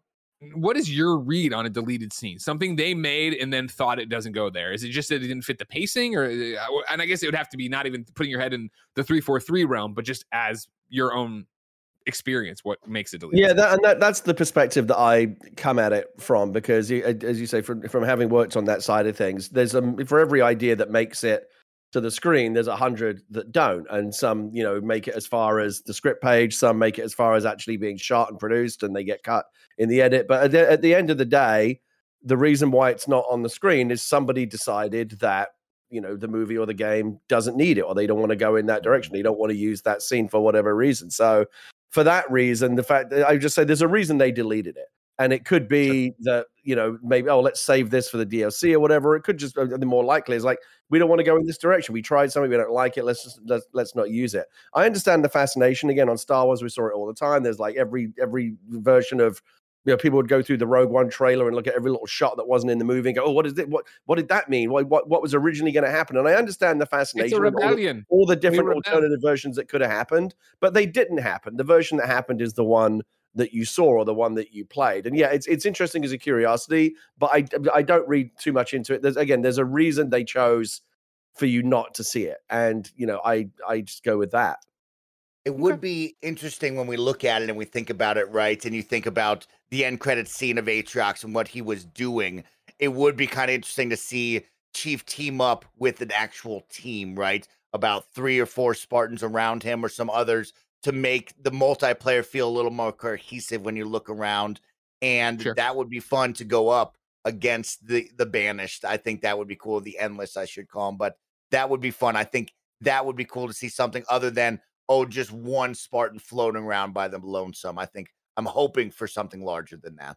what is your read on a deleted scene? Something they made and then thought it doesn't go there. Is it just that it didn't fit the pacing, or and I guess it would have to be not even putting your head in the 343 realm, but just as your own experience, what makes it deleted? Yeah, that's the perspective that I come at it from, because as you say, from having worked on that side of things, there's for every idea that makes it to the screen, there's 100 that don't, and some make it as far as the script page, some make it as far as actually being shot and produced, and they get cut in the edit. But at the end of the day, the reason why it's not on the screen is somebody decided that the movie or the game doesn't need it, or they don't want to go in that direction. They don't want to use that scene for whatever reason. So for that reason, the fact that I just said there's a reason they deleted it. And it could be that, maybe, let's save this for the DLC or whatever. It could just, the more likely is like, we don't want to go in this direction. We tried something, we don't like it. Let's not use it. I understand the fascination. Again, on Star Wars, we saw it all the time. There's like every version of, people would go through the Rogue One trailer and look at every little shot that wasn't in the movie and go, what is it? What did that mean? What was originally going to happen? And I understand the fascination. It's a rebellion. All the different alternative versions that could have happened, but they didn't happen. The version that happened is the one that you saw, or the one that you played. And yeah, it's interesting as a curiosity, but I don't read too much into it. There's a reason they chose for you not to see it. And, I just go with that. It would be interesting when we look at it and we think about it, right? And you think about the end credits scene of Aatrox and what he was doing. It would be kind of interesting to see Chief team up with an actual team, right? About 3 or 4 Spartans around him or some others, to make the multiplayer feel a little more cohesive when you look around. And that would be fun to go up against the Banished. I think that would be cool. The Endless, I should call them. But that would be fun. I think that would be cool to see something other than, just one Spartan floating around by the lonesome. I'm hoping for something larger than that.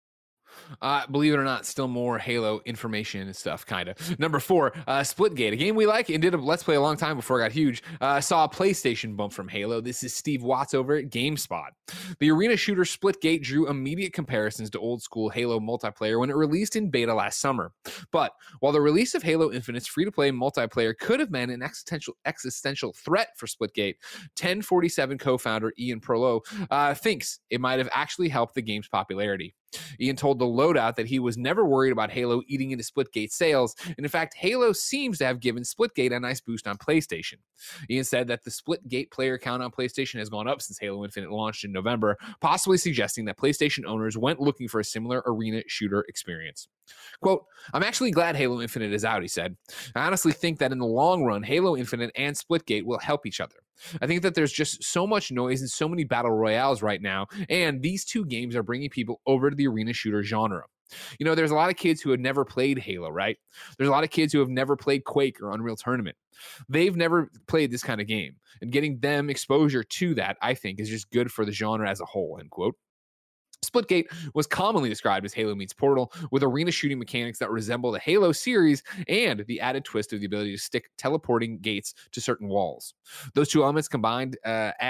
Believe it or not, still more Halo information and stuff, kind of. Number 4, Splitgate, a game we like and did a Let's Play a long time before it got huge. Saw a PlayStation bump from Halo. This is Steve Watts over at GameSpot. The arena shooter Splitgate drew immediate comparisons to old school Halo multiplayer when it released in beta last summer. But while the release of Halo Infinite's free-to-play multiplayer could have been an existential threat for Splitgate, 1047 co-founder Ian Prolo thinks it might have actually helped the game's popularity. Ian told The Loadout that he was never worried about Halo eating into Splitgate sales, and in fact, Halo seems to have given Splitgate a nice boost on PlayStation. Ian said that the Splitgate player count on PlayStation has gone up since Halo Infinite launched in November, possibly suggesting that PlayStation owners went looking for a similar arena shooter experience. Quote, "I'm actually glad Halo Infinite is out," he said. "I honestly think that in the long run, Halo Infinite and Splitgate will help each other. I think that there's just so much noise and so many battle royales right now, and these two games are bringing people over to the arena shooter genre. There's a lot of kids who have never played Halo, right? There's a lot of kids who have never played Quake or Unreal Tournament. They've never played this kind of game, and getting them exposure to that, I think, is just good for the genre as a whole," end quote. Splitgate was commonly described as Halo meets Portal, with arena shooting mechanics that resemble the Halo series and the added twist of the ability to stick teleporting gates to certain walls. Those two elements combined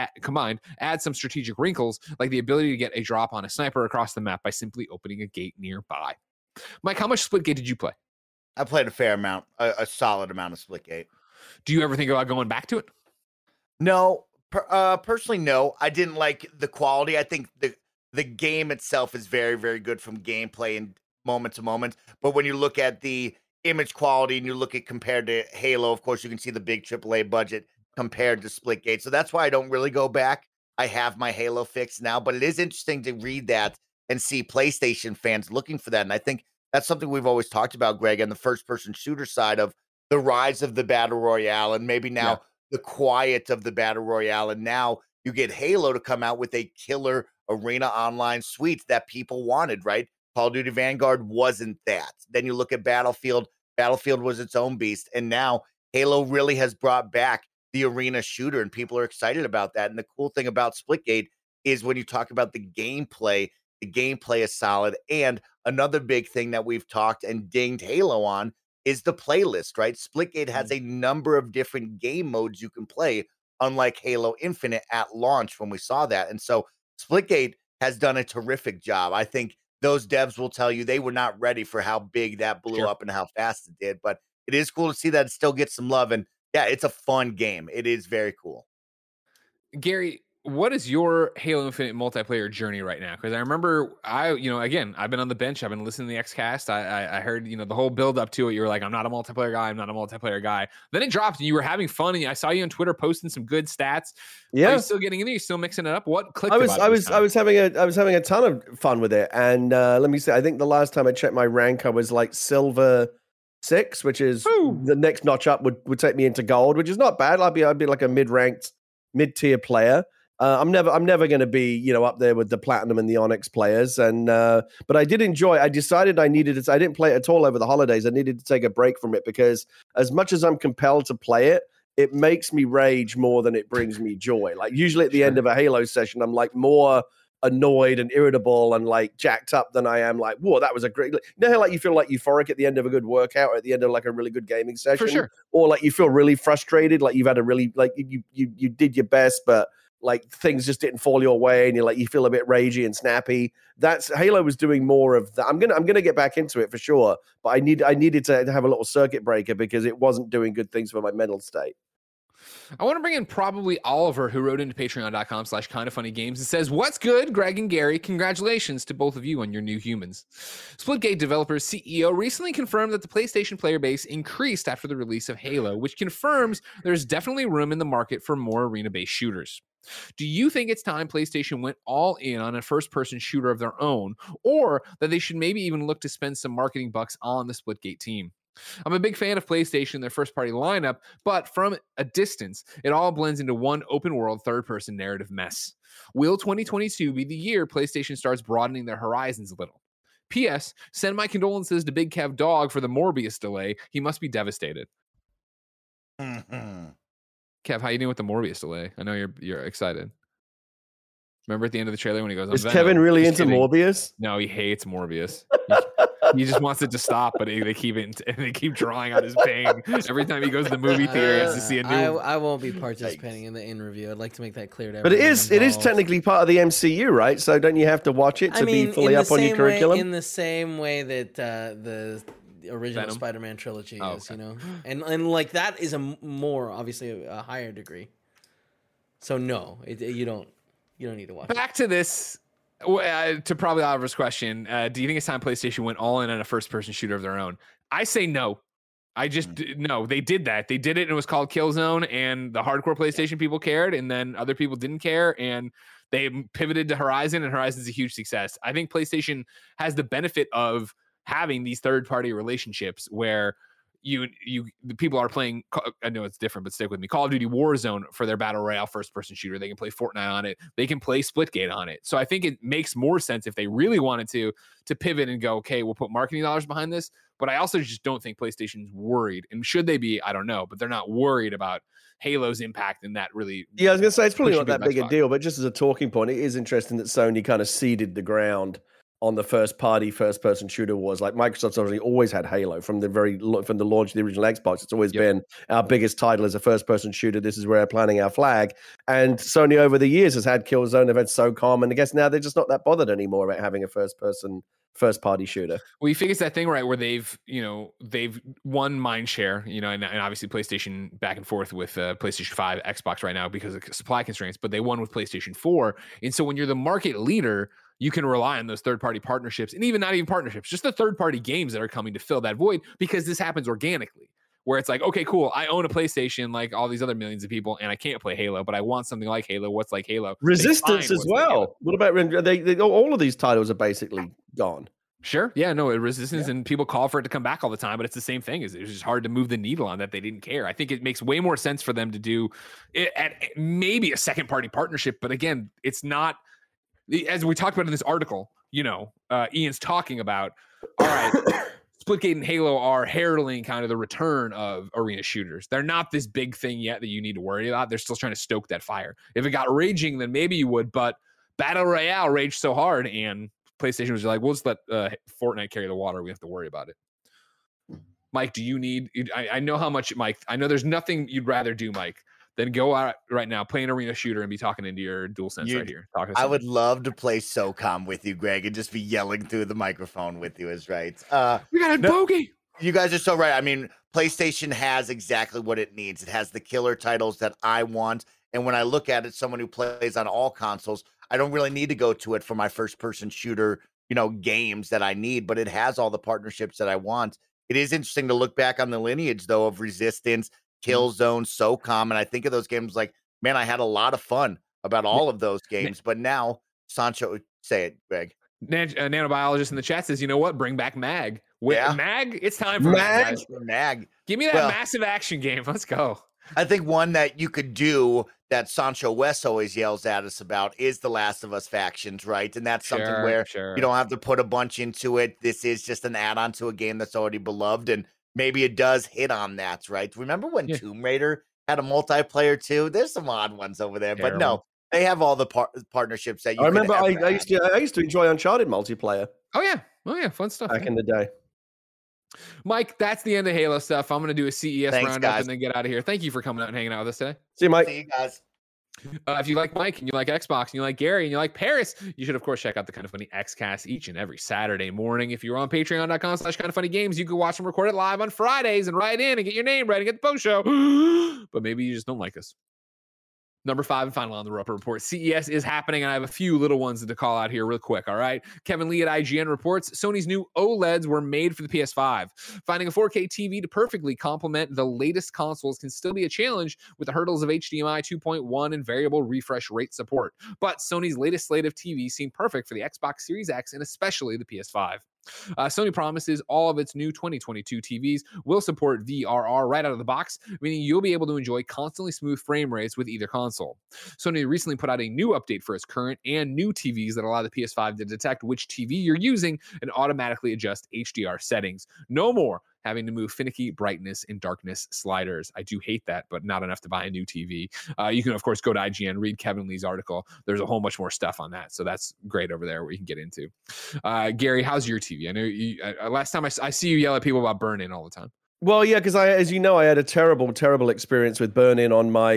add some strategic wrinkles, like the ability to get a drop on a sniper across the map by simply opening a gate nearby. Mike, how much Splitgate did you play? I played a fair amount, a solid amount of Splitgate. Do you ever think about going back to it? No, personally, no. I didn't like the quality. I think the game itself is very, very good from gameplay and moment to moment. But when you look at the image quality and you look at compared to Halo, of course, you can see the big AAA budget compared to Splitgate. So that's why I don't really go back. I have my Halo fix now, but it is interesting to read that and see PlayStation fans looking for that. And I think that's something we've always talked about, Greg, on the first-person shooter side of the rise of the Battle Royale, and maybe now the quiet of the Battle Royale. And now you get Halo to come out with a killer arena online suite that people wanted, right? Call of Duty Vanguard wasn't that. Then you look at Battlefield. Battlefield was its own beast. And now Halo really has brought back the arena shooter, and people are excited about that. And the cool thing about Splitgate is when you talk about the gameplay is solid. And another big thing that we've talked and dinged Halo on is the playlist, right? Splitgate has a number of different game modes you can play, unlike Halo Infinite at launch when we saw that. And so Splitgate has done a terrific job. I think those devs will tell you they were not ready for how big that blew up and how fast it did. But it is cool to see that it still gets some love. And yeah, it's a fun game. It is very cool. Gary, what is your Halo Infinite multiplayer journey right now? Because I remember again, I've been on the bench. I've been listening to the XCast. I heard, the whole build up to it. You were like, I'm not a multiplayer guy. I'm not a multiplayer guy. Then it dropped and you were having fun. And I saw you on Twitter posting some good stats. Yeah. Are you still getting in there? You still mixing it up? What clicked? I was having a ton of fun with it. And let me say, I think the last time I checked my rank, I was like silver 6, which is the next notch up would take me into gold, which is not bad. I'd be like a mid-tier player. I'm never going to be, up there with the platinum and the Onyx players. And but I did enjoy. I decided I needed it. I didn't play it at all over the holidays. I needed to take a break from it because as much as I'm compelled to play it, it makes me rage more than it brings me joy. Like usually at the end of a Halo session, I'm like more annoyed and irritable and like jacked up than I am like, whoa, that was a great. You know how like you feel like euphoric at the end of a good workout or at the end of like a really good gaming session, for sure, or like you feel really frustrated, like you've had a really like you did your best, but like things just didn't fall your way and you feel a bit ragey and snappy. That's Halo was doing more of that. I'm gonna get back into it for sure, but I needed to have a little circuit breaker because it wasn't doing good things for my mental state. I want to bring in probably Oliver, who wrote into patreon.com/kindoffunnygames and says, what's good, Greg and Gary? Congratulations to both of you on your new humans. Splitgate Developers CEO recently confirmed that the PlayStation player base increased after the release of Halo, which confirms there's definitely room in the market for more arena-based shooters. Do you think it's time PlayStation went all in on a first-person shooter of their own, or that they should maybe even look to spend some marketing bucks on the Splitgate team? I'm a big fan of PlayStation and their first-party lineup, but from a distance, it all blends into one open-world, third-person narrative mess. Will 2022 be the year PlayStation starts broadening their horizons a little? P.S. Send my condolences to Big Kev Dog for the Morbius delay. He must be devastated. Kev, how you doing with the Morbius delay? I know you're excited. Remember at the end of the trailer when he goes, is Kevin really into Morbius? No, he hates Morbius. He just wants it to stop, but they keep drawing out his pain. Every time he goes to the movie theater, he has to see a new. I won't be participating in the in-review. I'd like to make that clear to everyone. But it is technically part of the MCU, right? So don't you have to watch it to be fully up on your curriculum? In the same way that the original Venom? Spider-Man trilogy is, and like that is obviously a higher degree. So no, you don't need to watch. Back to this. To probably Oliver's question, do you think it's time PlayStation went all in on a first-person shooter of their own? I say no. No, they did that. They did it, and it was called Killzone, and the hardcore PlayStation people cared, and then other people didn't care, and they pivoted to Horizon, and Horizon's a huge success. I think PlayStation has the benefit of having these third-party relationships where the people are playing. I know it's different, but stick with me. Call of Duty Warzone for their battle royale first-person shooter. They can play Fortnite on it. They can play Splitgate on it. So I think it makes more sense if they really wanted to pivot and go, okay, we'll put marketing dollars behind this. But I also just don't think PlayStation's worried. And should they be? I don't know. But they're not worried about Halo's impact in that really. Yeah, I was going to say it's probably not that big a deal. But just as a talking point, it is interesting that Sony kind of seeded the ground on the first-person shooter wars. Like Microsoft's obviously always had Halo from the launch of the original Xbox. It's always been our biggest title as a first-person shooter. This is where we're planting our flag. And Sony over the years has had Killzone, they've had SOCOM, and I guess now they're just not that bothered anymore about having a first-party shooter. Well, you think it's that thing, right, where they've won mind share, and obviously PlayStation back and forth with PlayStation 5, Xbox right now because of supply constraints, but they won with PlayStation 4. And so when you're the market leader, you can rely on those third-party partnerships, and not even partnerships, just the third-party games that are coming to fill that void, because this happens organically, where it's like, okay, cool, I own a PlayStation like all these other millions of people, and I can't play Halo, but I want something like Halo. What's like Halo? Resistance as well. Like what about they all of these titles are basically gone. Sure. Yeah, no, Resistance, and people call for it to come back all the time, but it's the same thing. It's just hard to move the needle on that. They didn't care. I think it makes way more sense for them to do it at maybe a second-party partnership, but again, it's not. As we talked about in this article, Ian's talking about, all right, Splitgate and Halo are heralding kind of the return of arena shooters. They're not this big thing yet that you need to worry about. They're still trying to stoke that fire. If it got raging, then maybe you would, but Battle Royale raged so hard, and PlayStation was like, we'll just let Fortnite carry the water. We have to worry about it. Mike, do you need, I know how much, Mike, I know there's nothing you'd rather do, Mike, than go out right now, play an arena shooter, and be talking into your DualSense right here. I would love to play SOCOM with you, Greg, and just be yelling through the microphone with you is right. We got a bogey. You guys are so right. I mean, PlayStation has exactly what it needs. It has the killer titles that I want, And when I look at it, someone who plays on all consoles, I don't really need to go to it for my first person shooter, games that I need, but it has all the partnerships that I want. It is interesting to look back on the lineage, though, of Resistance, Killzone, SOCOM. And I think of those games like, man, I had a lot of fun about all of those games. But now, Sancho, say it, Greg. Nanobiologist in the chat says, you know what? Bring back MAG. MAG, it's time for MAG. Give me that massive action game. Let's go. I think one that you could do that Sancho West always yells at us about is the Last of Us factions, right? And that's something where you don't have to put a bunch into it. This is just an add-on to a game that's already beloved, and maybe it does hit on that, right? Remember when Tomb Raider had a multiplayer too? There's some odd ones over there, but no, they have all the partnerships that you. I remember I used to enjoy Uncharted multiplayer. Oh yeah, fun stuff back in the day. Mike, that's the end of Halo stuff. I'm going to do a CES roundup and then get out of here. Thank you for coming out and hanging out with us today. See you, Mike. See you guys. If you like Mike and you like Xbox and you like Gary and you like Paris, you should, of course, check out the Kind of Funny Xcast each and every Saturday morning. If you're on patreon.com/kindoffunnygames, you can watch them record it live on Fridays and write in and get your name right and get the post show. But maybe you just don't like us. Number 5 and final on the Roper Report. CES is happening, and I have a few little ones to call out here real quick, all right? Kevin Lee at IGN reports Sony's new OLEDs were made for the PS5. Finding a 4K TV to perfectly complement the latest consoles can still be a challenge with the hurdles of HDMI 2.1 and variable refresh rate support. But Sony's latest slate of TVs seem perfect for the Xbox Series X and especially the PS5. Sony promises all of its new 2022 TVs will support VRR right out of the box, meaning you'll be able to enjoy constantly smooth frame rates with either console. Sony recently put out a new update for its current and new TVs that allow the PS5 to detect which TV you're using and automatically adjust HDR settings. No more having to move finicky brightness and darkness sliders. I do hate that, but not enough to buy a new TV. You can, of course, go to IGN, read Kevin Lee's article. There's a whole bunch more stuff on that. So that's great over there where you can get into. Gary, how's your TV? I know you, last time I see you yell at people about burn-in all the time. Well, yeah, because as you know, I had a terrible experience with burn-in on my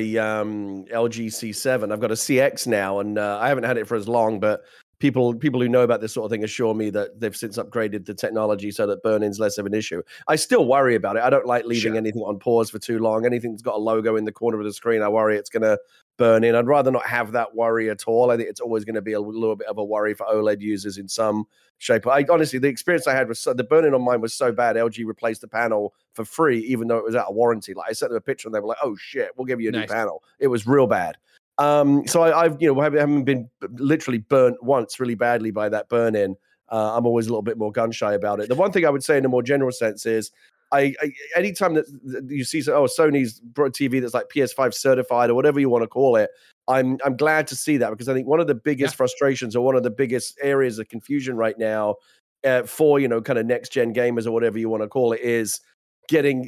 LG C7. I've got a CX now, and I haven't had it for as long, but people who know about this sort of thing assure me that they've since upgraded the technology so that burn-in's less of an issue. I still worry about it. I don't like leaving anything on pause for too long. Anything that's got a logo in the corner of the screen, I worry it's going to burn in. I'd rather not have that worry at all. I think it's always going to be a little bit of a worry for OLED users in some shape. Honestly, the experience I had was the burn-in on mine was so bad. LG replaced the panel for free, even though it was out of warranty. Like I sent them a picture and they were like, "Oh shit, we'll give you a new panel." It was real bad. So I've haven't been literally burnt once really badly by that burn-in. I'm always a little bit more gun shy about it. The one thing I would say in a more general sense is I anytime that you see Sony's brought TV that's like PS5 certified or whatever you want to call it, I'm glad to see that, because I think one of the biggest frustrations or one of the biggest areas of confusion right now for kind of next gen gamers or whatever you want to call it is can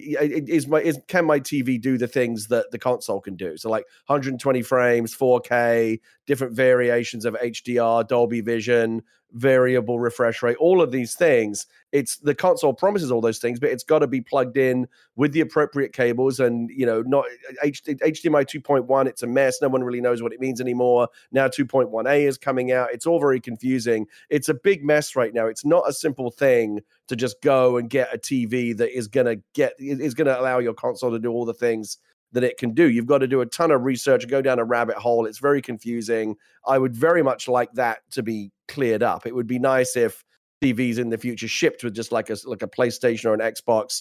my TV do the things that the console can do? So like 120 frames, 4K, different variations of HDR, Dolby Vision, variable refresh rate, all of these things. It's the console promises all those things, but it's got to be plugged in with the appropriate cables, and not HDMI 2.1. It's a mess. No one really knows what it means anymore. Now 2.1a is coming out. It's all very confusing. It's a big mess right now. It's not a simple thing to just go and get a TV that is going to allow your console to do all the things that it can do. You've got to do a ton of research, go down a rabbit hole. It's very confusing. I would very much like that to be cleared up. It would be nice if TVs in the future shipped with just like a PlayStation or an Xbox,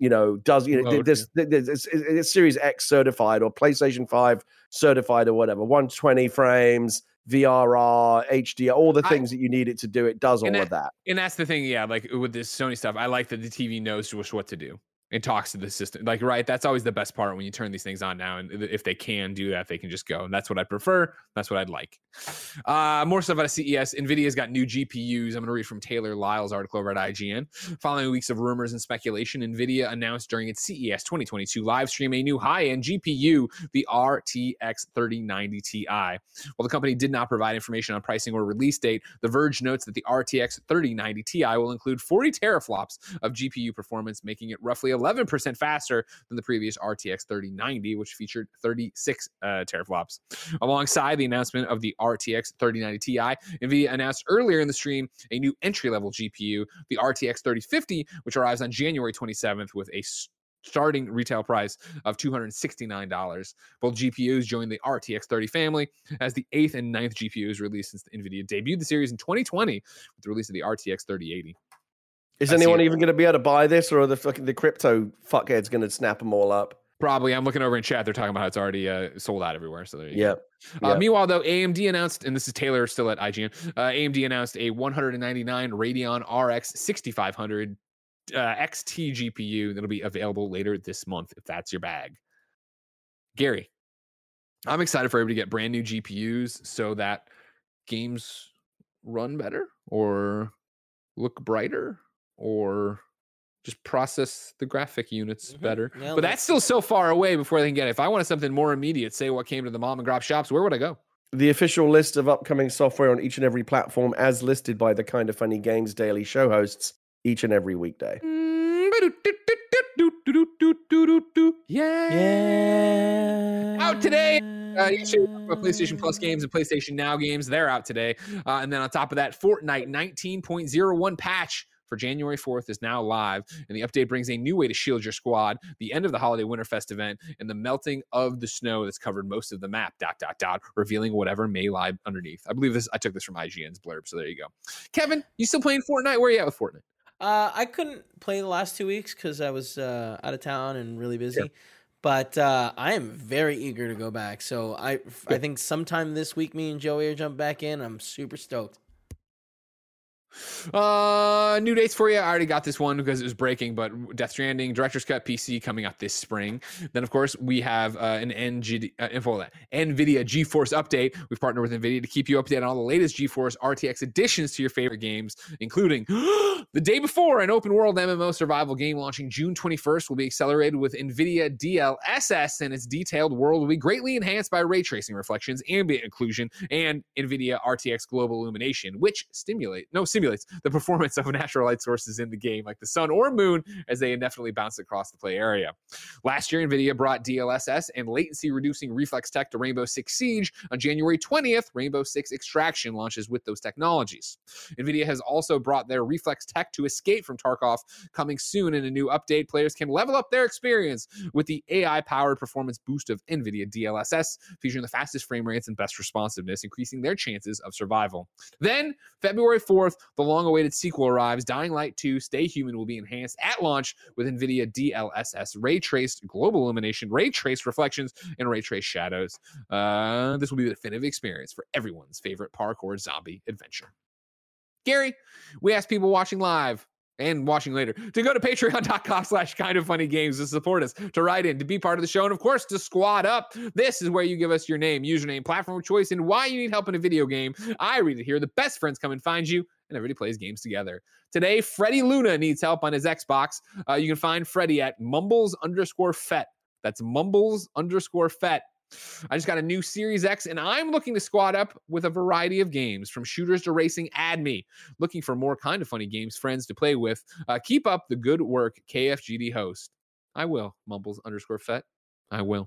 this Series X certified or PlayStation 5 certified or whatever, 120 frames, VRR, HDR, all the things that you need it to do. It does all of that. And that's the thing, like with this Sony stuff, I like that the TV knows just what to do. It talks to the system, right? That's always the best part when you turn these things on now. And if they can do that, they can just go. And that's what I prefer. That's what I'd like. More stuff out of CES. NVIDIA's got new GPUs. I'm going to read from Taylor Lyle's article over at IGN. Following weeks of rumors and speculation, NVIDIA announced during its CES 2022 live stream a new high-end GPU, the RTX 3090 Ti. While the company did not provide information on pricing or release date, The Verge notes that the RTX 3090 Ti will include 40 teraflops of GPU performance, making it roughly 11% faster than the previous RTX 3090, which featured 36 teraflops. Alongside the announcement of the RTX 3090 Ti, NVIDIA announced earlier in the stream a new entry-level GPU, the RTX 3050, which arrives on January 27th with a starting retail price of $269. Both GPUs join the RTX 30 family as the 8th and 9th GPUs released since NVIDIA debuted the series in 2020 with the release of the RTX 3080. Is anyone even going to be able to buy this, or are the crypto fuckheads going to snap them all up? Probably. I'm looking over in chat. They're talking about how it's already sold out everywhere. So there you go. Meanwhile, though, AMD announced, and this is Taylor still at IGN, AMD announced a 199 Radeon RX 6500 XT GPU that'll be available later this month if that's your bag. Gary, I'm excited for everybody to get brand new GPUs so that games run better or look brighter or just process the graphic units better. Yeah, but that's still so far away before they can get it. If I wanted something more immediate, say what came to the mom and grop shops, where would I go? The official list of upcoming software on each and every platform as listed by the Kind of Funny Games daily show hosts each and every weekday. Yeah. Out today. PlayStation Plus games and PlayStation Now games. They're out today. And then on top of that, Fortnite 19.01 patch for January 4th is now live, and the update brings a new way to shield your squad, the end of the holiday Winterfest event, and the melting of the snow that's covered most of the map, ... revealing whatever may lie underneath. I believe this, I took this from IGN's blurb, so there you go. Kevin, you still playing Fortnite? Where are you at with Fortnite? I couldn't play the last 2 weeks because I was out of town and really busy. Yeah. But I am very eager to go back. So I think sometime this week, me and Joey are jump back in. I'm super stoked. New dates for you. I already got this one because it was breaking, but Death Stranding Director's Cut PC coming out this spring. Then of course we have an NVIDIA GeForce update. We've partnered with NVIDIA to keep you updated on all the latest GeForce RTX additions to your favorite games, including the day before an open world MMO survival game launching June 21st will be accelerated with NVIDIA DLSS, and its detailed world will be greatly enhanced by ray tracing reflections, ambient occlusion, and NVIDIA RTX global illumination, which simulates the performance of natural light sources in the game, like the sun or moon, as they indefinitely bounce across the play area. Last year, NVIDIA brought DLSS and latency-reducing reflex tech to Rainbow Six Siege. On January 20th, Rainbow Six Extraction launches with those technologies. NVIDIA has also brought their reflex tech to Escape from Tarkov, coming soon in a new update. Players can level up their experience with the AI-powered performance boost of NVIDIA DLSS, featuring the fastest frame rates and best responsiveness, increasing their chances of survival. Then, February 4th, the long-awaited sequel arrives. Dying Light 2 Stay Human will be enhanced at launch with NVIDIA DLSS, ray-traced global illumination, ray-traced reflections, and ray-traced shadows. This will be the definitive experience for everyone's favorite parkour zombie adventure. Gary, we asked people watching live and watching later to go to patreon.com/kindoffunnygames to support us, to write in, to be part of the show, and of course to squad up. This is where you give us your name, username, platform of choice, and why you need help in a video game. I read it here. The best friends come and find you, and everybody plays games together. Today, Freddie Luna needs help on his Xbox. You can find Freddie at Mumbles_Fet. That's Mumbles_Fet. I just got a new Series X, and I'm looking to squad up with a variety of games, from shooters to racing. Add me. Looking for more Kind of Funny Games friends to play with. Keep up the good work, KFGD host. I will, Mumbles_Fet. I will.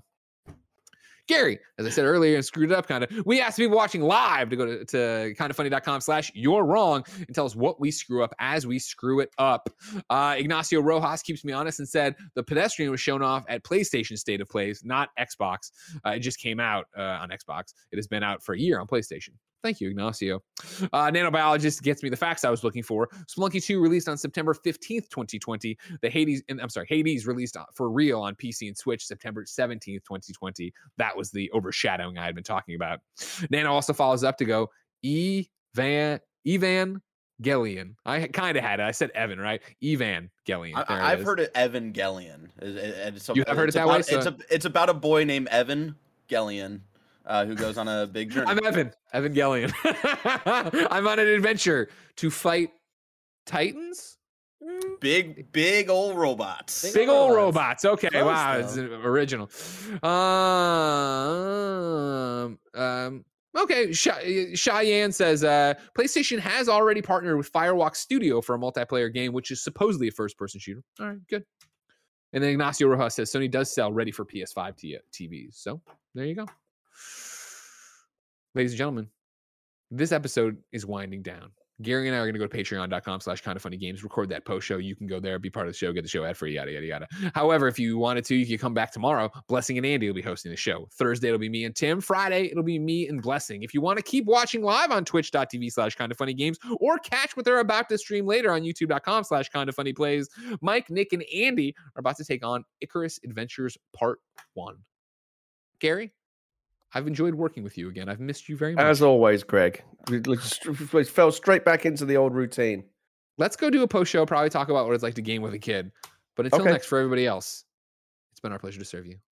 Gary, as I said earlier and screwed it up kind of, we asked people watching live to go to kindoffunny.com/you're wrong and tell us what we screw up as we screw it up. Ignacio Rojas keeps me honest and said the pedestrian was shown off at PlayStation State of Plays, not Xbox. It just came out on Xbox. It has been out for a year on PlayStation. Thank you, Ignacio. Nanobiologist gets me the facts I was looking for. Spelunky 2 released on September 15th, 2020. Hades released for real on PC and Switch September 17th, 2020. That was the overshadowing I had been talking about. Nano also follows up to go, Evangelion. I kind of had it. I said Evan, right? Evangelion. I've heard it Evangelion. You have heard it that way? It's about a boy named Evangelion. Who goes on a big journey. I'm Evangelion. I'm on an adventure to fight Titans. Big old robots. Big old robots. Okay, close, wow, though. It's original. Okay, Cheyenne says PlayStation has already partnered with Firewalk Studio for a multiplayer game, which is supposedly a first-person shooter. All right, good. And then Ignacio Rojas says Sony does sell ready for PS5 TVs. So there you go. Ladies and gentlemen, this episode is winding down. Gary and I are going to go to patreon.com/kindoffunnygames, record that post show. You can go there, be part of the show, get the show ad free, yada, yada, yada. However, if you wanted to, you can come back tomorrow. Blessing and Andy will be hosting the show. Thursday, it'll be me and Tim. Friday, it'll be me and Blessing. If you want to keep watching live on twitch.tv/kindoffunnygames or catch what they're about to stream later on youtube.com/kindoffunnyplays, Mike, Nick, and Andy are about to take on Icarus Adventures Part 1. Gary, I've enjoyed working with you again. I've missed you very much. As always, Greg. We fell straight back into the old routine. Let's go do a post show, probably talk about what it's like to game with a kid. But until next, for everybody else, it's been our pleasure to serve you.